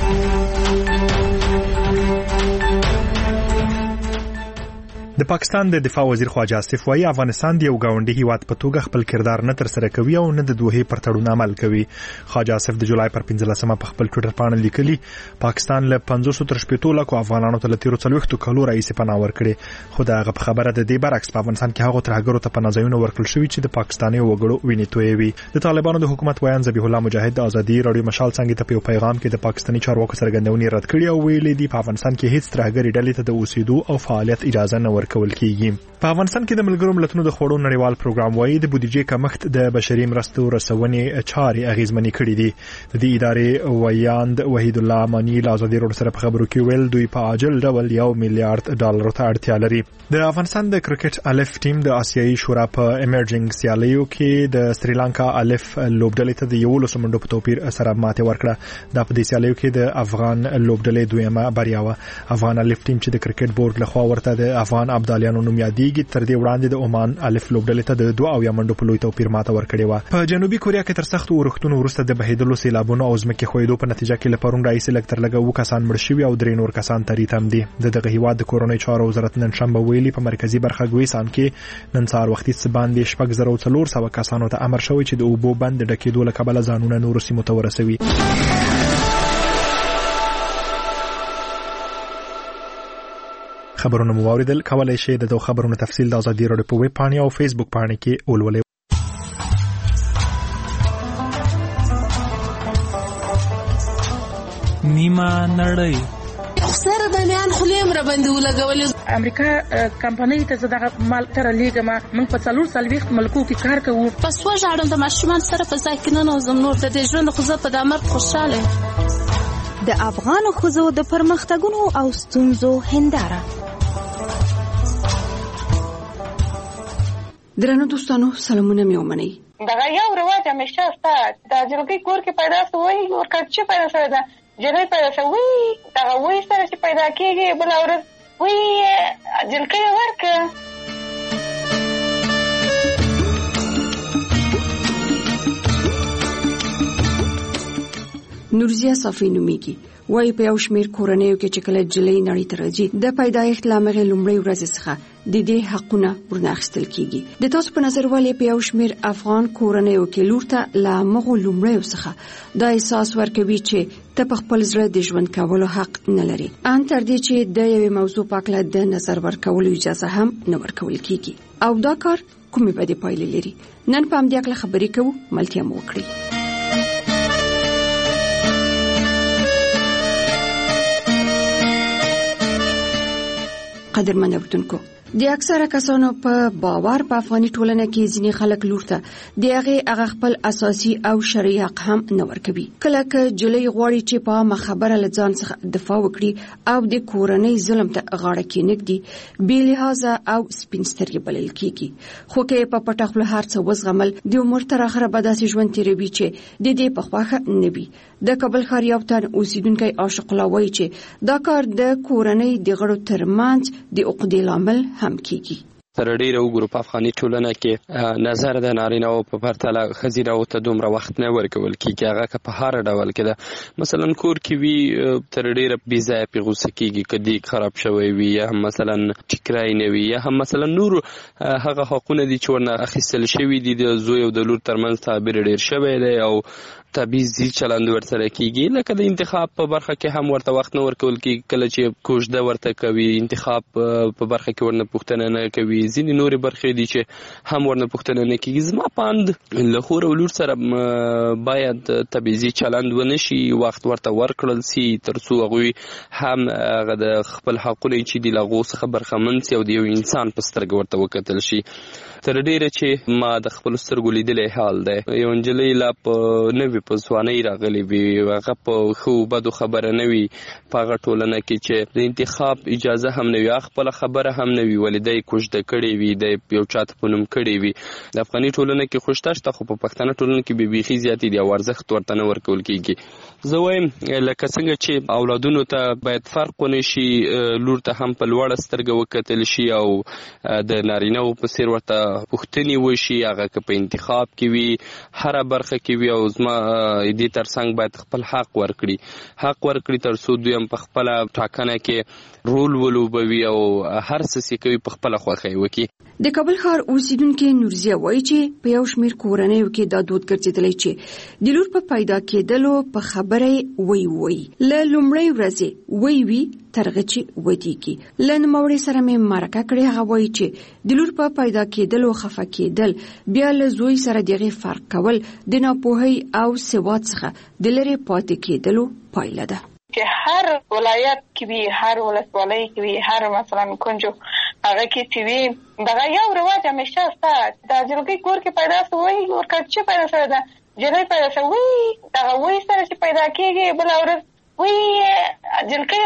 د پاکستان د دفاع وزیر خواجه آصف وایي افغانستان د یو گاونډي هیواد په توګه خپل کردار نه تر سره کوي او نه د دوه پر تړون عمل کوي. خواجه آصف د جولای پر 15مه په خپل ټویټر باندې لیکلي پاکستان له 500 تر 700 لکو افغانانو ته تیرو 40 کالو رئیس پناه ورکړي خو دا غو خبره د دې برعکس په افغانستان کې هغه ترهګرو ته پناه ځایونه ورکړل شوی چې د پاکستاني وګړو ویني تویوي. د طالبانو د حکومت ویان ذبیح الله مجاهد د ازادي رادیو مشال څنګه ته په پیغام کې د پاکستاني چارواکو څرګندونې رد کړې او ویلي دي په افغانستان کې هیڅ ترهګری ډلې ته د اوسېدو او فعالیت اجازه نه ورکول کیږي. په افغانستان کې د ملګرو ملتونو د خوړو نړیوال پروګرام وایي د بودیجې کمښت د بشري مرستو رسونې چارې اغیزمنې کړې دي. د دې ادارې ویاند وحید الله امانی له ازادي رادیو سره په خبرو کې ویل دوی په عاجل ډول $1 میلیارډ ته اړتیا لري. د افغانستان د کرکټ الف ټیم د آسیایي شورا په ایمرجنګ سیالیو کې د سریلانکا الف لوبډلې ته د 11 منډو په توپیر سره ماته ورکړه. د په دې سیالیو کې د افغان لوبډلې دویمه بریا و. افغان الف ټیم چې د کرکټ بورډ لخوا ورته د افغان ابدالیانو نوم یادېږي تر دې وړاندې د عمان الف لوبډلې ته د 2 منډو په لوی توپیر ماته ورکړې و. په جنوبي کوریا کې تر سخت اورښتونو وروسته د بهیدلو سیلابونو او ځمکې ښویدو په نتیجه کې له پرون راهیسې لږ تر لږه 2 کسان مړ شوي او 3 نور کسان تریتم دي. دغه هیواد د کورونی چارو وزارت نن شنبه ویلي په مرکزی برخه ګویسان کې نن سهار وختي باندې 4,400 کسانو ته امر شوی چې د اوبو بند ډکېدو له کبله ځانونه نور سیمو ته ورسوي. خبرونه مو واوریدل. کولای شئ د خبرونو تفصیل د ازادي رادیو په ویب پاڼه او فیسبوک پاڼه کې ولولئ. نیمه نړۍ سره د میان خلیم را باندې ولګولې. امریکا کمپنۍ ته زړه مال تر لیګه ما موږ په 440 ملکو کې کار کوو. پس وژاړم د ماشومان سره په ځای کې نه نوزم نور د دې ژوند خو زه په دامر خوشاله. د افغان خوځو د پرمختګونو او ستونزو هنداره. درنو دوستانو سلامونه مې ومنئ. دغه یو رواج همیشه ستا د جلګۍ کور کې پیدا شوی او کچې پیدا شوی ده جلګۍ پیدا شوی دغه وې سره چې پیدا کېږي بل ورځ وې جلګۍ ورکه. نورزیا صافی نومیږي. وایي په یو شمېر کورنیو کې چې کله جلۍ نړۍ ته راځي د پیدایښت له مخې لومړۍ ورځې څخه د دې حقونه ورناخیستل کیږي. د تاسو په نظر ولې په یو شمېر افغان کورنیو کې لور ته له مغو لومړیو څخه دا احساس ورکوي چې ته په خپل زړه د ژوند کولو حق نه لري، ان تر دې چې د یوې موضوع په اړه د نظر ورکولو اجازه هم نه ورکول کیږي او دا کار کومې بدې پایلې لري؟ نن په همدې اړه خبرې کوو. ملتیا مو وکړئ. قدرمن اورېدونکو، د اکثره کسانو په باور په افغاني ټولنه کې ځینې خلک لور ته د هغه خپل اساسي او شرعي حق هم نه ورکوي. کله که جلۍ غواړي چې په عامه خبره له ځان څخه دفاع وکړي او د کورنۍ ظلم ته غاړه کېنږدي، بې لحاظه او سپین سترګې بلل کېږي. خو که په پټه خوله هر څه وزغمل، د عمر تر اخره به داسې ژوند تېروي چې د دې په خوښه نه وي. د کابل ښار یو تن اوسیدونکی عاشق الله وایي چې دا کار د کورنۍ د غړو ترمنځ د عقدې لامل هم کېږي. تر ډیره وګورو په افغاني ټولنه کې نظر د نارینه‌و په پرتله ښځینه‌و ته دومره وخت نه ورکول کېږي. هغه که په هر ډول کې ده، مثلا کور کې وي تر ډیره بې ځایه پرې غوسه کېږي، که دیګ خراب شوی وي یا هم مثلا ټیکری نه وي یا هم مثلا نور هغه حقونه دي چې ورنه اخیستل شوي دي د زوی او د لور ترمنځ تعبیر ډیر شوی دی او تبعیضي چلند ورسره کېږي. لکه د انتخاب په برخه کې هم ورته وخت نه ورکول کېږي، کله چې کوژده ورته کوي انتخاب په برخه کې ورنه پوښتنه نه کوي. ځینې نورې برخې دي چې هم ورنه پوښتنه نه کېږي. زما په اند له خور او لور سره باید تبعیضي چلند ونه شي، وخت ورته ورکړل سي تر څو هغوی هم هغه د خپل حقونه چې دي له هغو څخه برخمن سي او د یو انسان په سترګه ورته وکتل شي. تر ډیره چې ما د خپلو سترګو لیدلی حال دی، یو نجلۍ لا په نوي په ځوانۍ راغلې وي، هغه په ښو بدو خبره نه وي په هغه ټولنه کې چې د انتخاب اجازه هم نه وي، خپله خبره هم نه وي، ولې دی کوژده کړې وي، دی یو چاته په نوم کړې وي. د افغاني ټولنه کې خو شته شته، خو په پښتنه ټولنه کې بیخي زیاتې دي او ارزښت ورته نه ورکول کېږي. زه وایم لکه څنګه چې اولادونو ته باید فرق ونه شي، لور ته هم په لوړه سترګه وکتل شي او د نارینه‌و په څېر ورته پوښتنې وشي، هغه که په انتخاب کې وي هره برخه کې وي. او زما دې ترڅنګ باید خپل حق ورکړي تر څو دوی هم په خپله ټاکنه کې رول ولوبوي او هر څه چې کوي په خپله خوښۍ وکړي. د کابل ښار اوسیدونکې نورزیه وایي چې په یو شمېر کورنیو کې دا دود ګرځېدلی چې د لور په پیدا کېدلو په خبره وی له لومړۍ ورځې وی ترغه چې ودیږي. له نوموړې سره مې مرکه کړې. هغه وایي چې د لور په پیدا کېدلو خفه کېدل بیا له زوی سره دغه فرق کول د ناپوهۍ او سواد څخه د لرې پاتې کېدلو پایله ده. چې هر ولایت کې وي، هر ولسوالۍ کې وي، هر مثلا کنجو هغه کې چې وي دغه یو رواج همیشه شته. د جلګۍ کور کې پیدا شوی ورکړ چې پیدا شوی ده جلۍ پیدا شوی دغه وی سره چې پیدا کېږي بله ورځ وی جلګۍ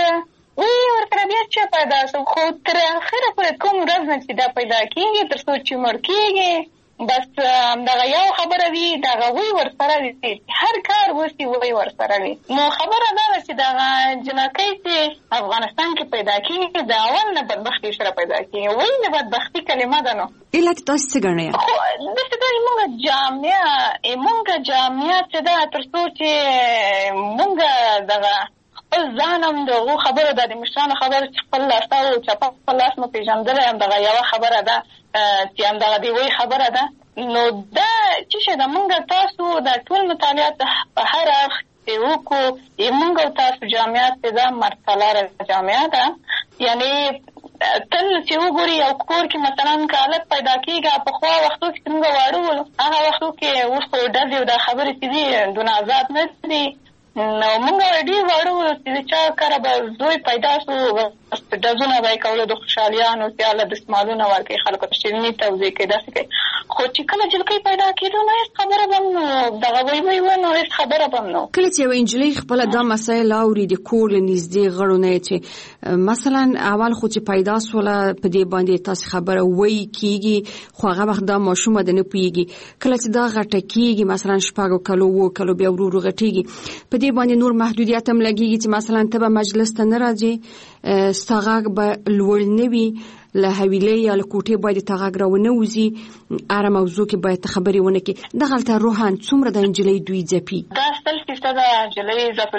ورکړه بیا چې پیدا شو. خو تر اخره پورې کوم ورځ نه چې دا پیدا کېږي تر څو چې مړ کېږي بس دغه یو خبره وي، دغه وی ورسره وي، هر کار وشي وی ورسره وي. نو خبره دا ده چې دغه جنکۍ چې افغانستان کې پیدا کېږي د اول نه بدبختي سره پیدا کېږي. وی د بدبختي کلمه ده. نو علت تاسو څه ګڼئ؟ داسې ده زموږ جامعه چې ده تر څو چې موږ دغه خپل ځان هم د هغو خبرو ده د مشرانو خبره چې خپل لاسته او چپه خپل لاس مو پېژندلی هم دغه یوه خبره ده چې همدغه د وی خبره ده. نو دا چې شی ده موږ تاسو د ټول مطالعات په هر اړخ چې وکړو موږ او تاسو جامعات چې ده مرسلاره جامعه ده. یعنې تل چې وګوري یو کور کې مثلا که هلک پیدا کېږي پخوا وختو کې موږ واړه ولو، هغه وختو کې اوس خو ډزې او دا خبرې چې دي دونه آزاد نه دي. نو موږ ډېر واړه ولو چې د چا کره به زوی پیدا شو ډزونه به یې کولو د خوشحالیانو سیاله دستمالونه ورکوي خلکو ته شیریني توزیع کوي داسې کوي. خو چې کله جلکۍ پیدا کېدو نو هېڅ خبره به هم نو دغه وی و نو هېڅ خبره به هم نو. کله چې یوه نجلۍ خپله دا مسایل اوري د کور له نږدې غړو نه چې مثلا اول خو چې پیدا سوله په دې باندې تاسې خبره وی کېږي خو هغه وخت دا ماشومه ده نه پوهېږي. کله چې دا غټه کېږي مثلا 6 کلو 7 کلو بیا ورو ورو غټېږي په دې باندې نور محدودیت هم لګېږي چې مثلا ته به مجلس ته نه راځې، ستا غږ به لوړ نه وي، له حویلۍ یا له کوټې باید ته غږ راونه وځي، هره موضوع کې باید ته خبرې ونه کړې. دغلته روحاً څومره د نجلۍ دوی ځپي؟ دا 100% نجلۍ ځپل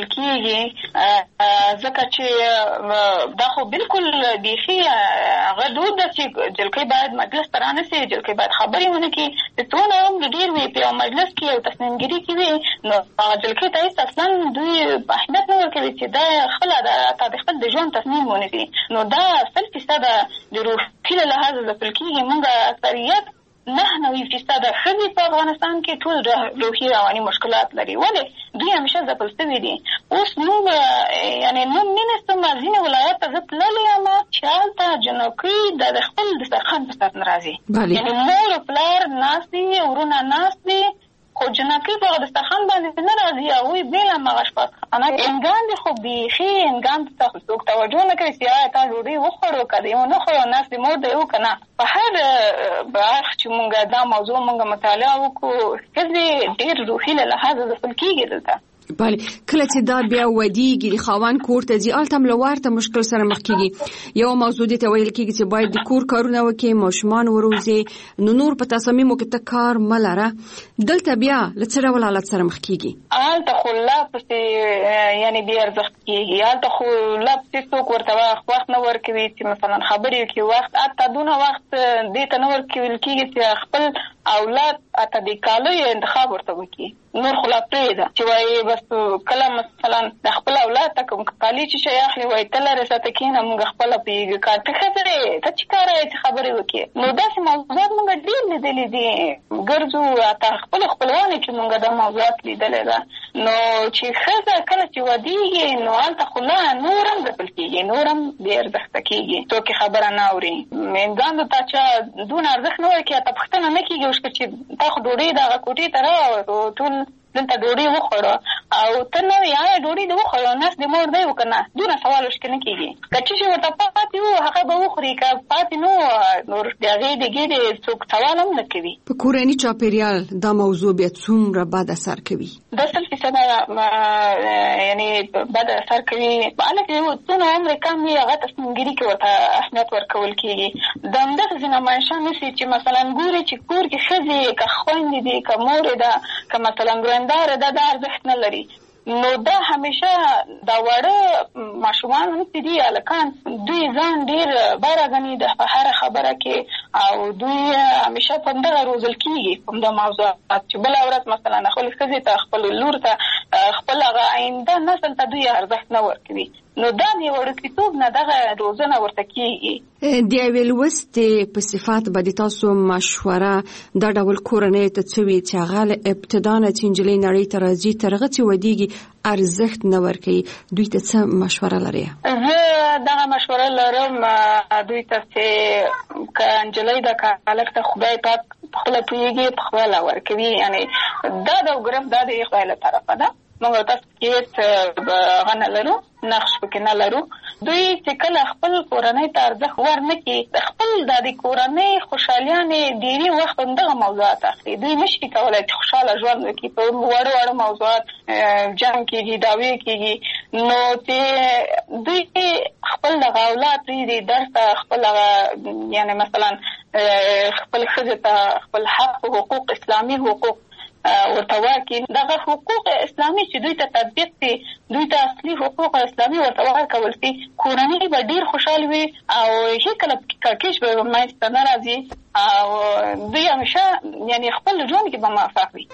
کېږي ځکه چې دا خو بالکل بیخي هغه دود ده چې جلکۍ باید مجلس ته رانسي، جلکۍ باید خبرې ونه کړي. د څونه عمر ډېر وي په یو مجلس کې یو تصمیمګیري کې وي نو هغه جلکۍ ته هېڅ اصلا دوی اهمیت نه ورکوي چې دا خپله تا د خپل د ژوند تصمیم ونیسي. نو دا 100% د روحي له لحاظه ځپل کېږي. موږ اکثریت 99% ښځې په افغانستان کې ټول روحي رواني مشکلات لري. ولې دوی همیشه ځپل سوي دي. اوس موږ یعنې نوم نه نیسم ځینې ولایت ته زه تللې یم چې هلته جنکۍ د خپل دسترخوان په سر نه راځي، یعنې مور و پلار ناست دي، ورونه ناست دي، خو جنکۍ په دسترخوان باندې نه راځي. هغوی بېله همغه شپاړخانه انګان دي، خو بیخي انګان ته څوک توجه نه کوي چې آیا تا ډوډۍ وخوړو که دې ونه خوړو ناست دې مور دی و که نه. په هر اړخ چې مونږ دا موضوع مونږ مطالعه وکړو ښځې ډېر روحي له لحاظه ځپل کېږي دلته. بله کله چې دا بیا ودیږي د خاوند کور ته ځي الته هم له ورته مشکل سره مخ کیږي. یو موضوع دې ته ویل کیږي چې باید د کور کارونه وکړي، ماشومان وروزي، نو نور په تصامیمو کې ته کار ملره. دلته بیا له څه ډول حالت سره مخ کیږي؟ الته خو لا پسې یعنی بیا ارزښت کیږي. الته خو لا پسې څوک ورته وخت نه ورکوي چې مثلا خبرې وکړي، وخت اته دونه وخت دې ته نه ورکول کیږي چې خپل اولاد اته د کالو انتخاب ورته وکړي. نور خلا پریده چې وایي بس کله مثلا د خپل اولاد ته کوم کالي چې شي اخلي وایي تل رسته کینه موږ خپل پیګه کار ته خبرې ته چې کار یې خبرې وکړي. نو داسې موضوعات موږ ډېر لیدلې دي ګرځو اته خپلوان چې موږ دا موضوعات لیدلې ده. نو چې خزه کله چې ودیږي نو الته خلا نورم ځپل کیږي، نورم ډېر ځخته کیږي، څوک خبره نه اوري. مېندانو ته چې دون ارزښت نه ورکړي ته پښتنه نه کیږي چې تا خو ډوډۍ دغه کوټې ته راوړو ټول دلته ډوډۍ وخوړه او ته نو یا ډوډۍ دې وخوړه ناس دې مور دی وکنه دونه سوال وشکه نه کیږي. کچې چې ورته پاتې وو هغه به وخوري، که پاتې نو نور د هغې د ګېډې څوک سوال هم نه کوي. په کورني چاپېریال دا موضوع بیا څومره بد اثر کوي؟ 10% یعنی بد اثر کوي. هلکه څونه عمر کم وي هغه ته سپینګیري کې ورته اهمیت ورکول کېږي. د همدغه ځینې ماشومان نیسي چې مثلا ګوري چې کور کې ښځې که خویندې دي که مورې ده که مثلا دار دا ارزښت نه لري. نو دا همیشه دا وړه ماشومان هم چې دي هلکان دوی ځان ډېر باره ګڼي د هره خبره کې او دوی همیشه په همدغه روزل کېږي په همدا موضوعات چې بله ورځ مثلا خپل ښځې ته خپل لور ته خپل هغه آینده نسل ته دوی ارزښت نه ورکوي. نو دا د وړوکتوب نه دغه روزنه ورته کېږي. د یوې لوستې په صفات به د تاسو مشوره دا ډول کورنۍ ته څه وي چې هغه له ابتدا نه چې نجلۍ نړۍ ته راځي تر هغه چې ودیږي ارزښت نه ورکوي، دوی ته څه مشوره لرئ؟ زه دغه مشوره لرم دوی ته چې که نجلۍ ده که هلک ته خدای پاک پخپله پوهېږي پخپله ورکوي. یعنی دا د ګرف دا د خدای له طرفه ده. موږ تاسو کې هغه نه لرو، نقش پکې نه لرو. دوی چې کله خپل کورنۍ ته ارزښت ورنکړي خپل د کورنۍ خوشحالیانې ډېرې وخت همدغه موضوعات اخلي. دوی نشي کولی چې خوشحاله ژوند وکړي په وړو موضوعات جنګ کېږي دعوې کېږي. نو چې دوی خپل دغه اولاد پرېږدي درس ته خپل یعنې مثلا خپل ښځې ته خپل حق حقوق اسلامي حقوق ورته ورکړي. دغه حقوق اسلامي چې دوی ته تطبیق شي، دوی ته اصلي حقوق اسلامي ورته ورکول شي، کورنۍ به ډېر خوشحال وي او هیڅکله کړکېچ به منځته نه راځي او دوی همیشه یعنې خپل ژوند کې به موفق وي.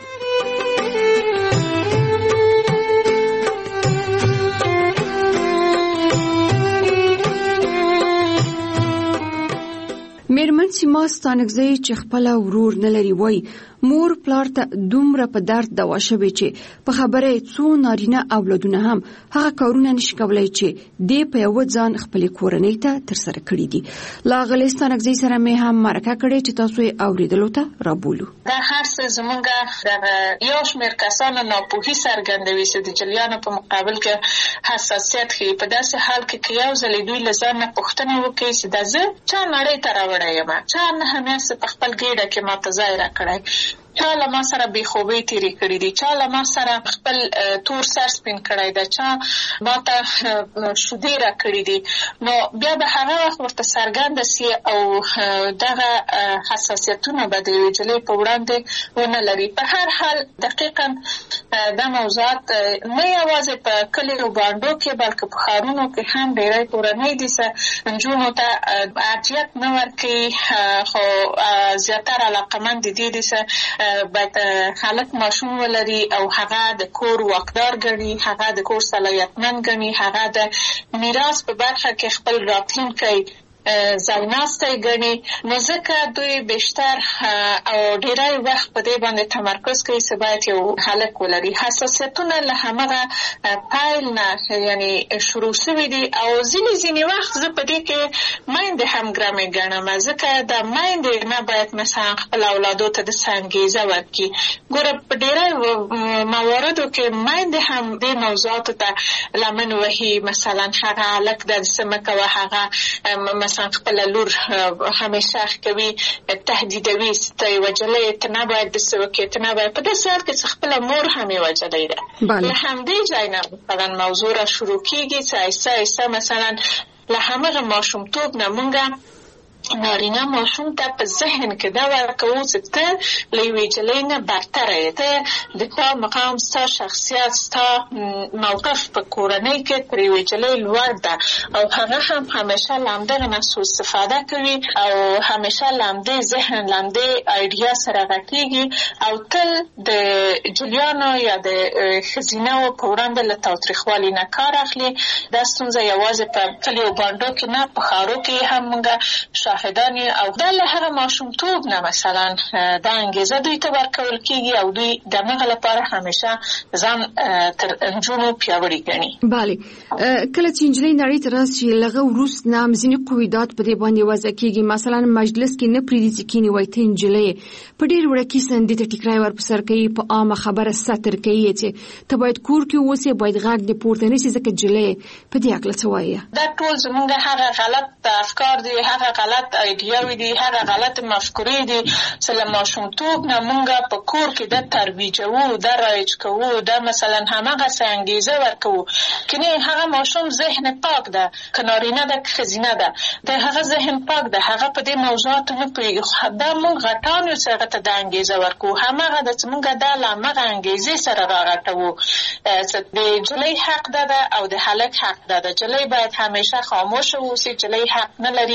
میرمن سیما ستانکزی چې خپل ورور نه لري وای مور پلار ته دومره په درد دوا شوي چې په خبره څو نارینه اولادونه هم هغه کارونه نشي کولای چې دې په یو ځان خپل کورنۍ ته ترسره کړي دي. لا غلستانکزی سره مې هم مرکه کړې چې تاسو یې اوریدلو ته رابولو. دا هر څه زمونږ د یو شمېر کسانو ناپوهي څرګندوي چې د جلیانو په مقابل کې حساسیت ښیي. په داسې حال کې که یو ځل دوی له ځان نه پوښتنه وکړي چې دا زه چا نړۍ ته راوړی یم، چا نه همیشه په خپل ګېډه کې ماته ځای راکړی، چا له ما سره بې خوبۍ تېرې کړي دي، چا له ما سره خپل تور سر سپین کړی ده، چا ما ته شیدې راکړي دي. نو بیا به هغه وخت ورته څرګنده سي او دغه حساسیتونه به د یوې نجلۍ په وړاندې ونه لري. په هر حال دقیقا دا موضوعات نه یوازې په کلیو بانډو کې بلکې په ښارونو کې هم ډېری کورنۍ دي چې نجونو ته ارجحیت نه ورکوي، خو زیاتره علاقمند دي دي چې باید هلک ماشوم ولري او هغه د کور واکدار ګڼي، هغه د کور صلاحیتمند ګڼي، هغه د میراث په برخه کې خپل راتلونکی ځایناستی ګڼي. نو ځکه دوی بیشتر او ډېری وخت په دې باندې تمرکز کوي چې باید یو هلک ولري. حساسیتونه له همغه پیل نه یعنې شروع شوي دي او ځینې وخت زه په دې کې میندې هم ګرمې ګڼم، ځکه د میندې نه باید مثلا خپل اولادو ته د انګېزه ورکړي. ګوره په ډېری مواردو کې میندې هم دې موضوعاتو ته لمن وهي، مثلا هغه هلک داسې مه کوه، هغه مثلا خپل لور همیشه کوي تهدیدوي ته وجلې ته نه باید د سوکې ته نه باید په داسې حال کې خپل مور هم وجلې ده له همدې ځای نه مثلا موضوع را شروع کیږي چې ایسه مثلا له همغه ماشومتوب نه مونږه نارینه ماشوم ته په ذهن کې دا ورکوو چې ته له یوې جلۍ نه برتره یې، ته د تا مقام ستا شخصیت ستا موقف په کورنۍ کې تر یوې جلۍ لوړ ده او هغه هم همیشه له همدغه نه سوء استفاده کوي او همیشه له همدې ذهن له همدې ایډیا سره غټېږي او تل د جلیانو یا د ښځینهو په وړاندې له تاوتریخوالي نه کار اخلي. دا ستونزه یوازې په کلیو بانډو کې نه، په ښارو کې هم موږ شاهدان او دا له هغه ماشومتوب نه مثلا دا انګیزه دوی ته ورکول کېږي او دوی د هغه لپاره همیشه ځان تر نجونو پیاوړي ګڼي. بله، کله چې نجلۍ نړۍ ته راشي لغه وروسته نه ځینې قواعد په دې باندې وضع کېږي. مثلا مجلس کې نه پریږدي چې کینی وایي ته نجلۍ په ډېر وړه کې سندې ته ټیکرای ورپسر کوي، په عامه خبره ستر کوي چې ته باید کور کې اوسې، باید غږ دې پورته نه شي ځکه نجلۍ په دې هکله څه وایي؟ دا ټول زموږ هغه غلط افکار دي، هغه غلط ایډیاوې دي، هغه غلط مفکورې دي چې له ماشومتوب نه موږ په کور کې د ترویجوو، د رایج کوو، د مثلا هماغسې انګیزه ورکوو. کنې هغه ماشوم ذهن پاک ده، که نارینه ده که ښځینه ده، د هغه ذهن پاک ده، هغه په دې موضوعاتو نه پوهېږي. دا موږ غټان یو چې هغه ته د انګیزه ورکوو. هماغه ده چې موږ دا له هماغه انګیزې سره راغټوو چې د نجلۍ حق ده او د هلک حق ده. نجلۍ باید همیشه خاموشه واوسي، نجلۍ حق نه لري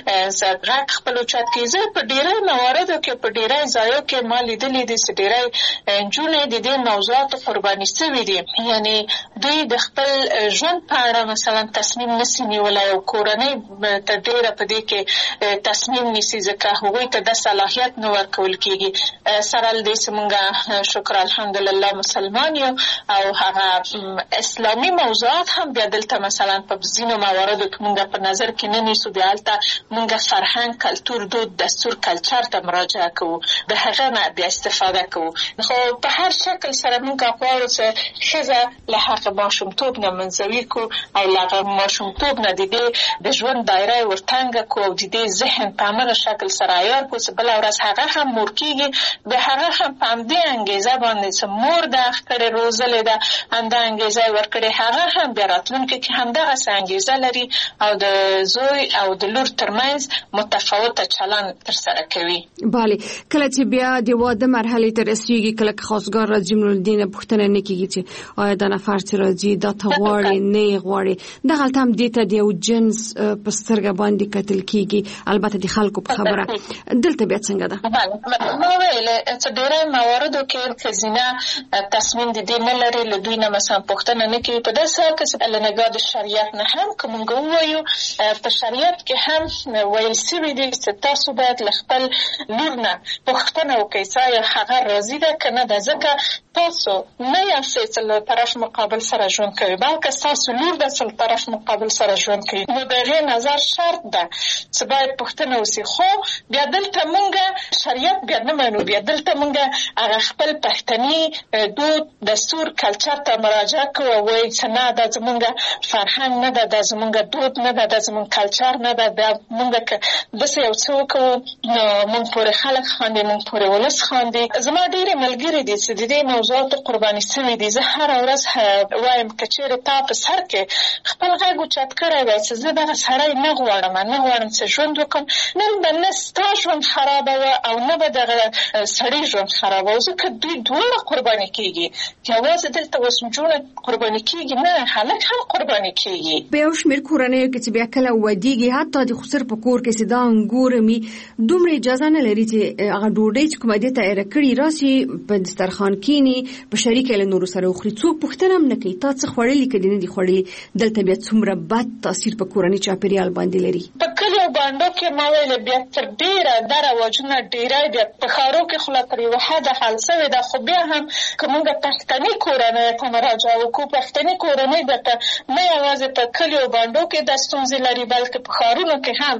غږ خپل اوچت کړي. زه په ډېری مواردو کې په ډېری ځایو کې ما لیدلي دي چې ډېری نجونې د دې موضوعاتو قرباني سوي دي، یعنې دوی د خپل ژوند په اړه مثلا تصمیم نسي نیولی او کورنۍ ته ډېره په دې کې تصمیم نیسي ځکه هغوی ته د صلاحیت نه ورکول کېږي. سره له دې چې موږ شکر الحمدلله مسلمان یو او هغه اسلامي موضوعات هم بیا دلته مثلا په ځینو مواردو کې موږ په نظر کې نه نیسو، بیا هلته موږ فرهنګ، کلتور، دود، دستور، کلچر ته مراجعه کوو، د هغه نه بیا استفاده کوو. خو په هر شکل سره موږ غواړو چې ښځه له هغه ماشومتوب نه منزوي کړو او له هغه ماشومتوب نه د دې د ژوند دایره یې ورتنګه کړو او د دې ذهن په همغه شکل سره عیار کړو چې بله ورځ هغه هم مور کېږي، د هغه هم په همدې انګیزه باندې چې مور ده کړې روزلې ده، همدا انګیزه یې ورکړې، هغه هم بیا راتلونکي کې همدغسې انګیزه لري او د زوی او د لور ترمنځ متفاوته چلند ترسره کوي. بله، کله چې بیا د واده مرحلې ته رسیږي، کله که خواستګار راځي، نورالدین پوښتنه نه کېږي چې آیا دا نفر چې راځي دا ته غواړي نه یې غواړي. دغلته هم دې ته د یو جنس په سترګه باندې کتل کېږي، البته د خلکو په خبره. دلته بیا څنګه ده؟ ما ویلې چې ډېری مواردو کې ښځینه تصمیم د دې نه لري، له دوی نه مثلا پوښتنه نه کوي. په داسې حال کې چې له نګاه د شریعت نه هم که موږ ووایو په شریعت کې هم ویل سوي دي چې تاسو باید له خپل لور نه پوښتنه وکړئ چې آیا هغه راضي ده که نه ده، ځکه تاسو نه یاستئ چې له طرف مقابل سره ژوند کوي، بلکې ستاسو لور ده چې له طرف مقابل سره ژوند کوي. نو د هغې نظر شرط ده چې باید پوښتنه وسي. خو بیا دلته موږ شریعت بیا نه منو، بیا دلته موږ هغه خپل پښتني دود، دستور، کلچر ته مراجعه کوو او وایو چې نه دا زموږ فرهنګ نه ده، دا زموږ دود نه ده، دا زموږ کلچر نه ده. دا موږ که داسې یو څه وکړو نو موږ پورې خلک خاندي، موږ پورې ولس خاندي. زما ډېرې ملګرې دي چې د دې موضوعاتو قرباني سوي دي. زه هره ورځ وایم که چېرې تا په سر کې خپل غږ اوچت کړی وای چې زه دغه سړی نه غواړم چې ژوند وکړم، نن به نه ستا ژوند خرابوه او نه به دغه سړي ژوند خرابوه، ځکه دوی دواړه قرباني کېږي. یوازې دلته اوس نجونې قرباني کېږي نه، هلک هم قرباني کېږي. په یو شمېر کورنیو کې چې بیا کله ودیږي، حتی د خسر په کور کې چې دا انګور مي دومره اجازه نه لري چې هغه ډوډۍ چې کومه دې تیاره کړي راسي په دسترخوان کېني په شریکه له نورو سره وخوري. څوک پوښتنه هم نه کوي تا څه خوړلي که دې نه دي خوړلي. دلته بیا څومره بد تاثیر په کورني چاپېریال باندې لري. په کلیو بانډو کې ما ویل بیا تر ډېره دا رواجونه ډېری بیا په ښارو کې خو لا تر یوه حده حل سوې ده. خو بیا هم که موږ پښتني کورنیو ته مراجعه وکړو، پښتني کورنۍ درته نه یوازې په کلیو بانډو کې دا ستونزې لري، بلکې په ښارونو کې هم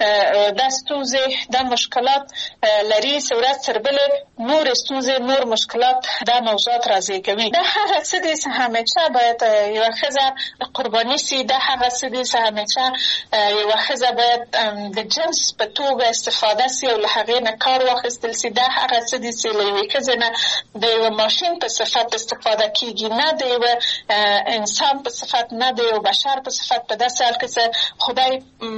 دا ستونزې، دا مشکلات لري. چې ورځ تر بلې نور ستونزې، نور مشکلات دا موضوعات رازېږوي. دا هغه څه دي چې همیشه باید یوه ښځه قرباني سي. دا هغه څه دي چې همیشه یوه ښځه باید د جنس په توګه استفاده سي او له هغې نه کار واخیستل سي. دا هغه څه دي چې له یوې ښځې نه د یوه ماشین په صفت استفاده کېږي، نه د یوه انسان په صفت، نه د یو بشر په صفت. په داسې حال کې چې خدای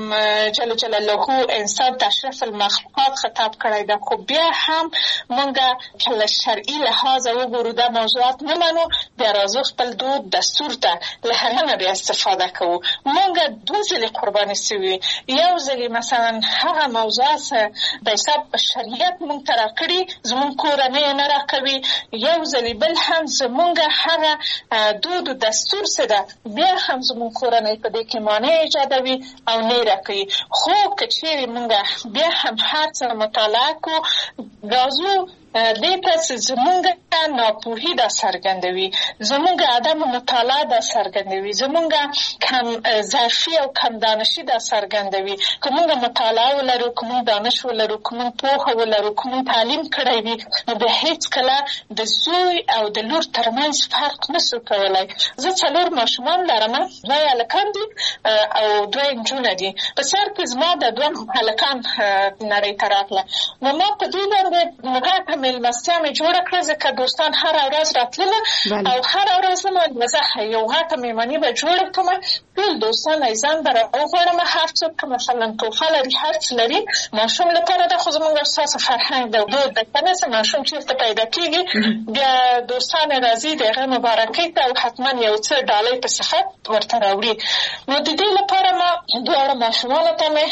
جل جلاله انسان تشریف المخلوقات خطاب کړی ده، خو بیا هم موږ که له شرعي لحاظه وګورو دا موضوعات نه منو، بیا راځو خپل دود دستور ته له هغه نه بیا استفاده کوو. موږ دوه ځلې قرباني سوي، یو ځلې مثلا هغه موضوعات د حساب شریعت موږ ته راکړي زموږ کورنۍ نه راکوي، یو ځلې بل هم زموږ هغه دود و دستور څه ده بیا هم زموږ کورنۍ په دې کې مانع ایجادوي او نه راکوي. خو که چیرې موږ بیا هم هر څه مطالعه کړو راځو دې ته چې زموږ ناپوهي دا څرګندوي، زموږ عدم مطالعه دا څرګندوي، زموږ کم ظرفي او کم دانشي دا څرګندوي. که موږ مطالعه ولرو، که موږ دانش ولرو، که موږ پوهه ولرو، که موږ تعلیم کړی وي، نو بیا هېڅکله د زوی او د لور ترمنځ فرق نسو کولی. زه 4 ماشومان لرم، 2 هلکان دي او 2 نجونه دي. په سر کې زما د 2 هلکان نړۍ ته راغله، نو ما په دوی باندې غټه مېلمستیا مې جوړه کړه، ځکه دوستان هره ورځ راتلله او هره ورځ زما زه یو غټه مېلماني به جوړه کړم. ټول دوستان یې ځان به راوغواړم، هر څوک که مثلا توفه لري، هر څه لري، ماشوم لپاره ده. خو زموږ ستاسو فرهنګ ده دود ده، که نه څه ماشوم چېرته پیدا کېږي بیا دوستان یې راځي د هغه مبارکۍ ته او حتما یو څه ډالۍ په صفت ورته راوړي. نو د دې لپاره ما 2 ماشومانو ته مې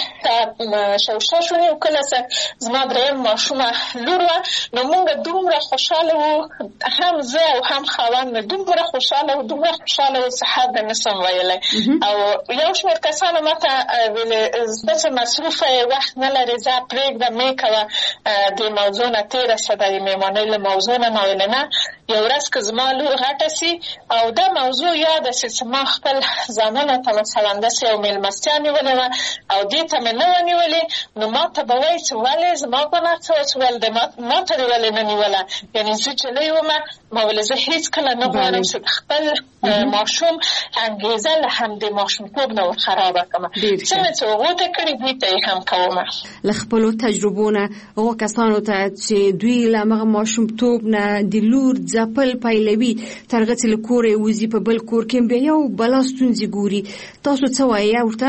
شوشه شونې وکړله. زما 3 ماشومه لور وه، نو موږ دومره خوشحاله وو، هم زه او هم خاوند مې دومره خوشحاله وو، دومره خوشحاله وو چې حد نسم ویلی. او یو شمېر کسانو ماته ویلې زه چې مصروفه وخت نه لرې زه پرېږده مې کوه دې موضوع نه تېره شه، د مېلمانۍ له موضوع نه. ما ویلې نه، یو ورځ که زما لور غټه سي او دا موضوع یاده سي چې ما خپل زامنو ته مثلا داسې یو مېلمستیا نیولې وه او دې ته مې نه وه نیولې، نو ما ته به وایي چې ولې زما ګناه څه وه چې ولې ما ته دې ولې نه نیوله. یعنې زه جلۍ ومه، ما ویلې زه هېڅکله نه غواړم چې خپل ماشوم انګېزه له همدې ماشومتوب نه ورخرابه کړمه. څنګه چې هغو ته کړي دوی ته یې هم کومه. له خپلو تجربو نه هغو کسانو ته چې دوی له همغه ماشومتوب نه د لور ځپل پیلوي تر هغه چې له کوره یې وځي په بل کور کې بیا یو بلا ستونزې ګوري، تاسو څه وایئ ورته؟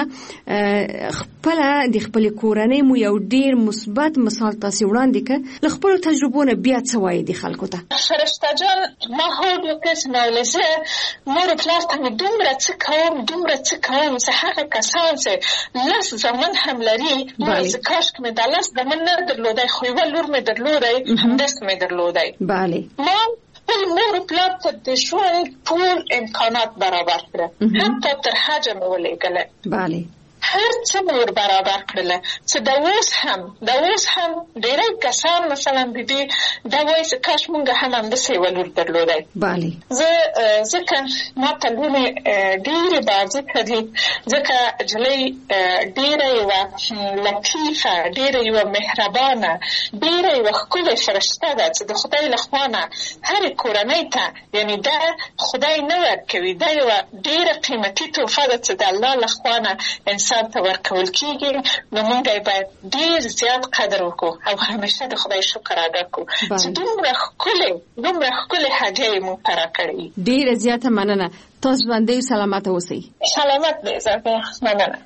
خپله د خپلې کورنۍ مو یو ډېر مثبت مثال تاسې وړاندې کړ، له خپلو تجربو نه بیا څه وایي د خلکو ته؟ فرشته جان ما هوډ وکړ چې ما ویلې زه مور پلار ته مې دومره څه کوم چې هغه کسان چې 10 زامن هم لري، زه کاشکې مې دا 10 زامن نه درلودی، خو یوه لور مې درلودی، همداسې مې درلودی. ما خپل مور پلار ته د ژوند ټول امکانات برابر کړه، حتی تر حجه مې ولېږلی، هر څه مور برابر کړله چې د اوس هم ډېری کسان مثلا د دې دا وایي چې کاش مونږ هم همداسې یوه لور درلودی. زه ځکه ما ته لوڼې ډېرې باارزښته دي، ځکه نجلۍ ډېره یوه لطیفه، ډېره یوه مهربانه، ډېره یوه ښکلې فرشته ده چې د خدای له خوا نه هرې کورنۍ ته، یعنې دا خدای نه ورکوي، دا یوه ډېره قیمتي تحفه ده چې د الله له خوا نه انسان ته ورکول کېږي. نو موږ یې باید ډېر زیات قدر وکړو او همیشه د خدای شکر ادا کړو چې دومره ښکلې هدیه یې موږ ته راکړې. ډېره زیاته مننه، تاسو ژوندۍ سلامته اوسئ. سلامت دی، مننه.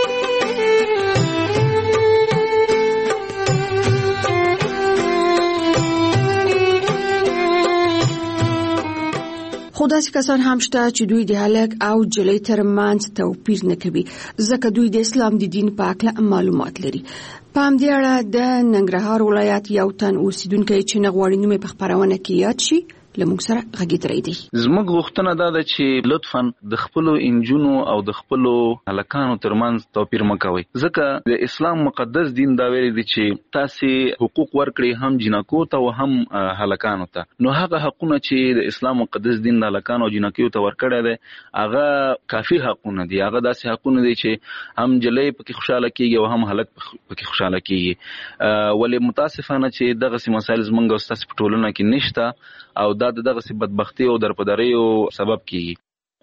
خو داسې کسان هم شته چې دوی د هلک او جلۍ ترمنځ توپیر نه کوي، ځکه دوی د اسلام د دین په اړه معلومات لري. په همدې اړه د ننګرهار ولایت یو تن اوسیدونکی چې نه غواړي نوم یې په خپرونه کې یاد شي لمونږ سره غږېدلی دی. زموږ غوښتنه دا ده چې لطفاً د خپلو انجونو او د خپلو هلکانو ترمنځ توپیر مه کوئ، ځکه د اسلام مقدس دین دا ویلي دی چې تاسې حقوق ورکړئ هم جنکو ته او هم هلکانو ته. نو هغه حقونه چې د اسلام مقدس دین د هلکانو او جنکیو ته ورکړی دی هغه کافي حقونه دي، هغه داسې حقونه دي چې هم جلۍ پکې خوشحاله کېږي او هم هلک پکې خوشحاله کېږي. ولې متاسفانه چې دغسې مسایل زموږ او ستاسې په ټولنه کې نشته او دا دغسې بدبختي او درپدریو سبب کېږي.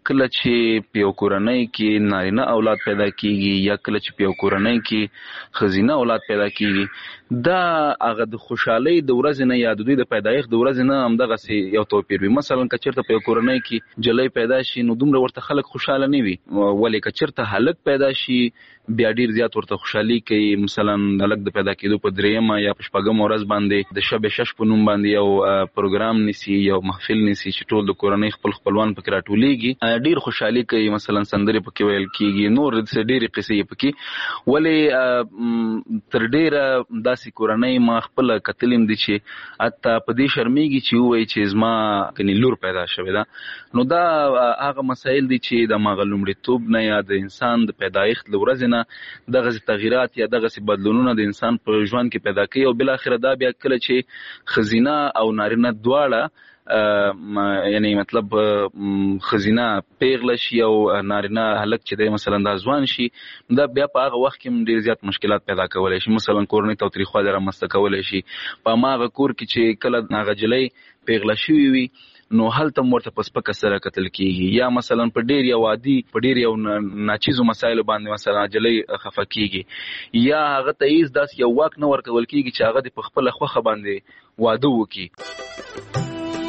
کله چې په کورنۍ کې نارینه اولاد پیدا کیږي یا کله چې په کورنۍ کې ښځینه اولاد پیدا کیږي دا هغه د خوشحالۍ د ورځې نه یا د دوی د پیدایښت د ورځې نه همدغسې یو توپیر وي. مثلا که چېرته په کورنۍ کې جلۍ پیدا شي نو دومره ورته خلک خوشحاله نه وي، ولې که چېرته هلک پیدا شي بیا ډیر زیات ورته خوشحالي کوي. مثلا هلک د پیدا کېدو په 3 یا په 4 ورځ باندې د شب شش په نوم باندې یو پروګرام نیسي، یو محفل نیسي چې ټول د کورنۍ خپلوان پکې راټولیږي، ډیر خوشحالي کوي. مثلا سندرې پکې ویل کېږي، نور ډېرې قصې پکې. ولې تر ډیره داسې کورنۍ ما خپله کتلیم دي چې حتی په دې شرمېږي چې ووایي چې زما کني لور پیدا شوې ده. نو دا هغه مسایل دي چې د هماغه لومړیتوب نه یا د انسان د پیدایښت له ورځې نه دغسې تغییرات یا دغسې بدلونونه د انسان په ژوند کې پیدا کوي، او بالاخره دا بیا کله چې ښځینه او نارینه دواړه یعنی مطلب ښځینه پیغله شي او نارینه هلک چې دی مثلا دا ځوان شي، دا بیا په هغه وخت کې هم ډېر زیات مشکلات پیدا کولی شي. مثلا کورنۍ تاوتریخوالی رامنځته کولی شي. په هماغه کور کې چې کله هغه جلۍ پیغله شوې وي نو هلته ورته په سپکه سره کتل کېږي، یا مثلا په ډېر یو عادي په ډېر یو ناچیزو مسایلو باندې مثلا جلۍ خفه کېږي، یا هغه ته هېڅ داسې یو واک نه ورکول کېږي چې هغه دې په خپله خوښه باندې واده وکړي.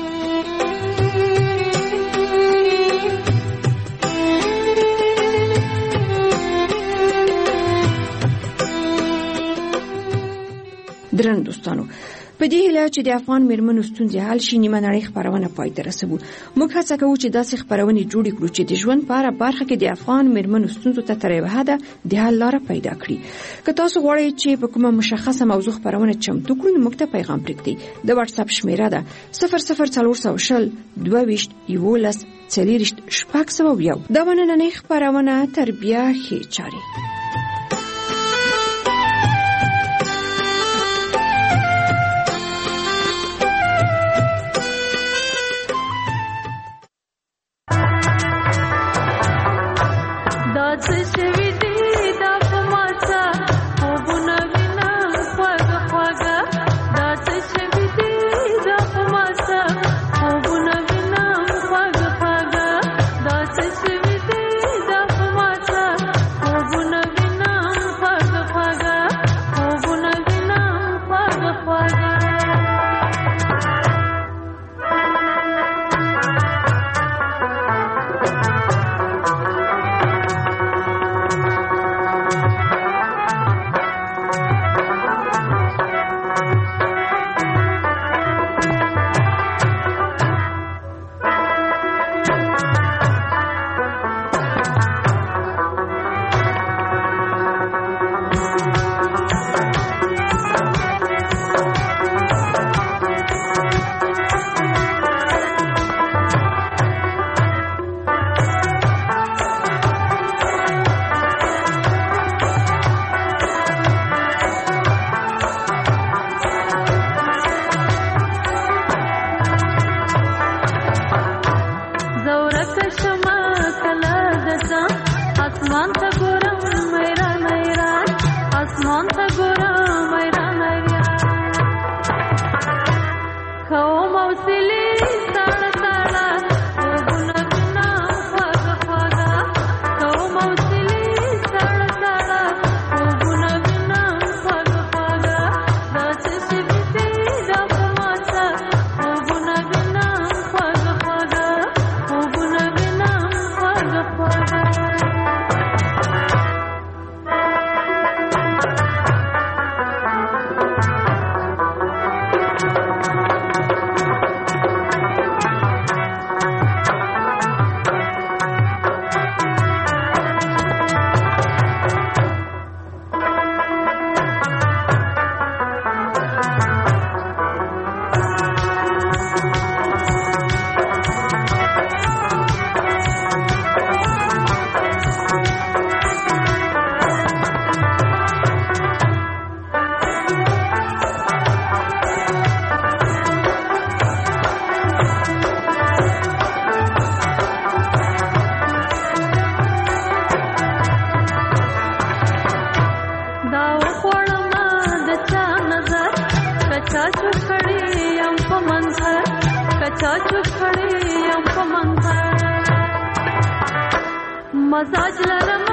درنو دوستانو، په دې هیله چې د افغان میرمنو ستونزې حل شي نیمه نړۍ خپرونه پای ته رسوو. موږ هڅه کوو چې داسې خپرونې جوړې کړو چې د ژوند په هره برخه کې د افغان میرمنو ستونزو ته تر یوه حده د حل لاره پیدا کړي. که تاسو غواړئ چې په کومه مشخصه موضوع خپرونه چمتو کړو نو موږ ته پیغام پرېږدئ. د واتس اپ شمیره ده 00400 22 11 40 601. دا نننۍ خپرونه تربیه ښې چارې. مزاج لرم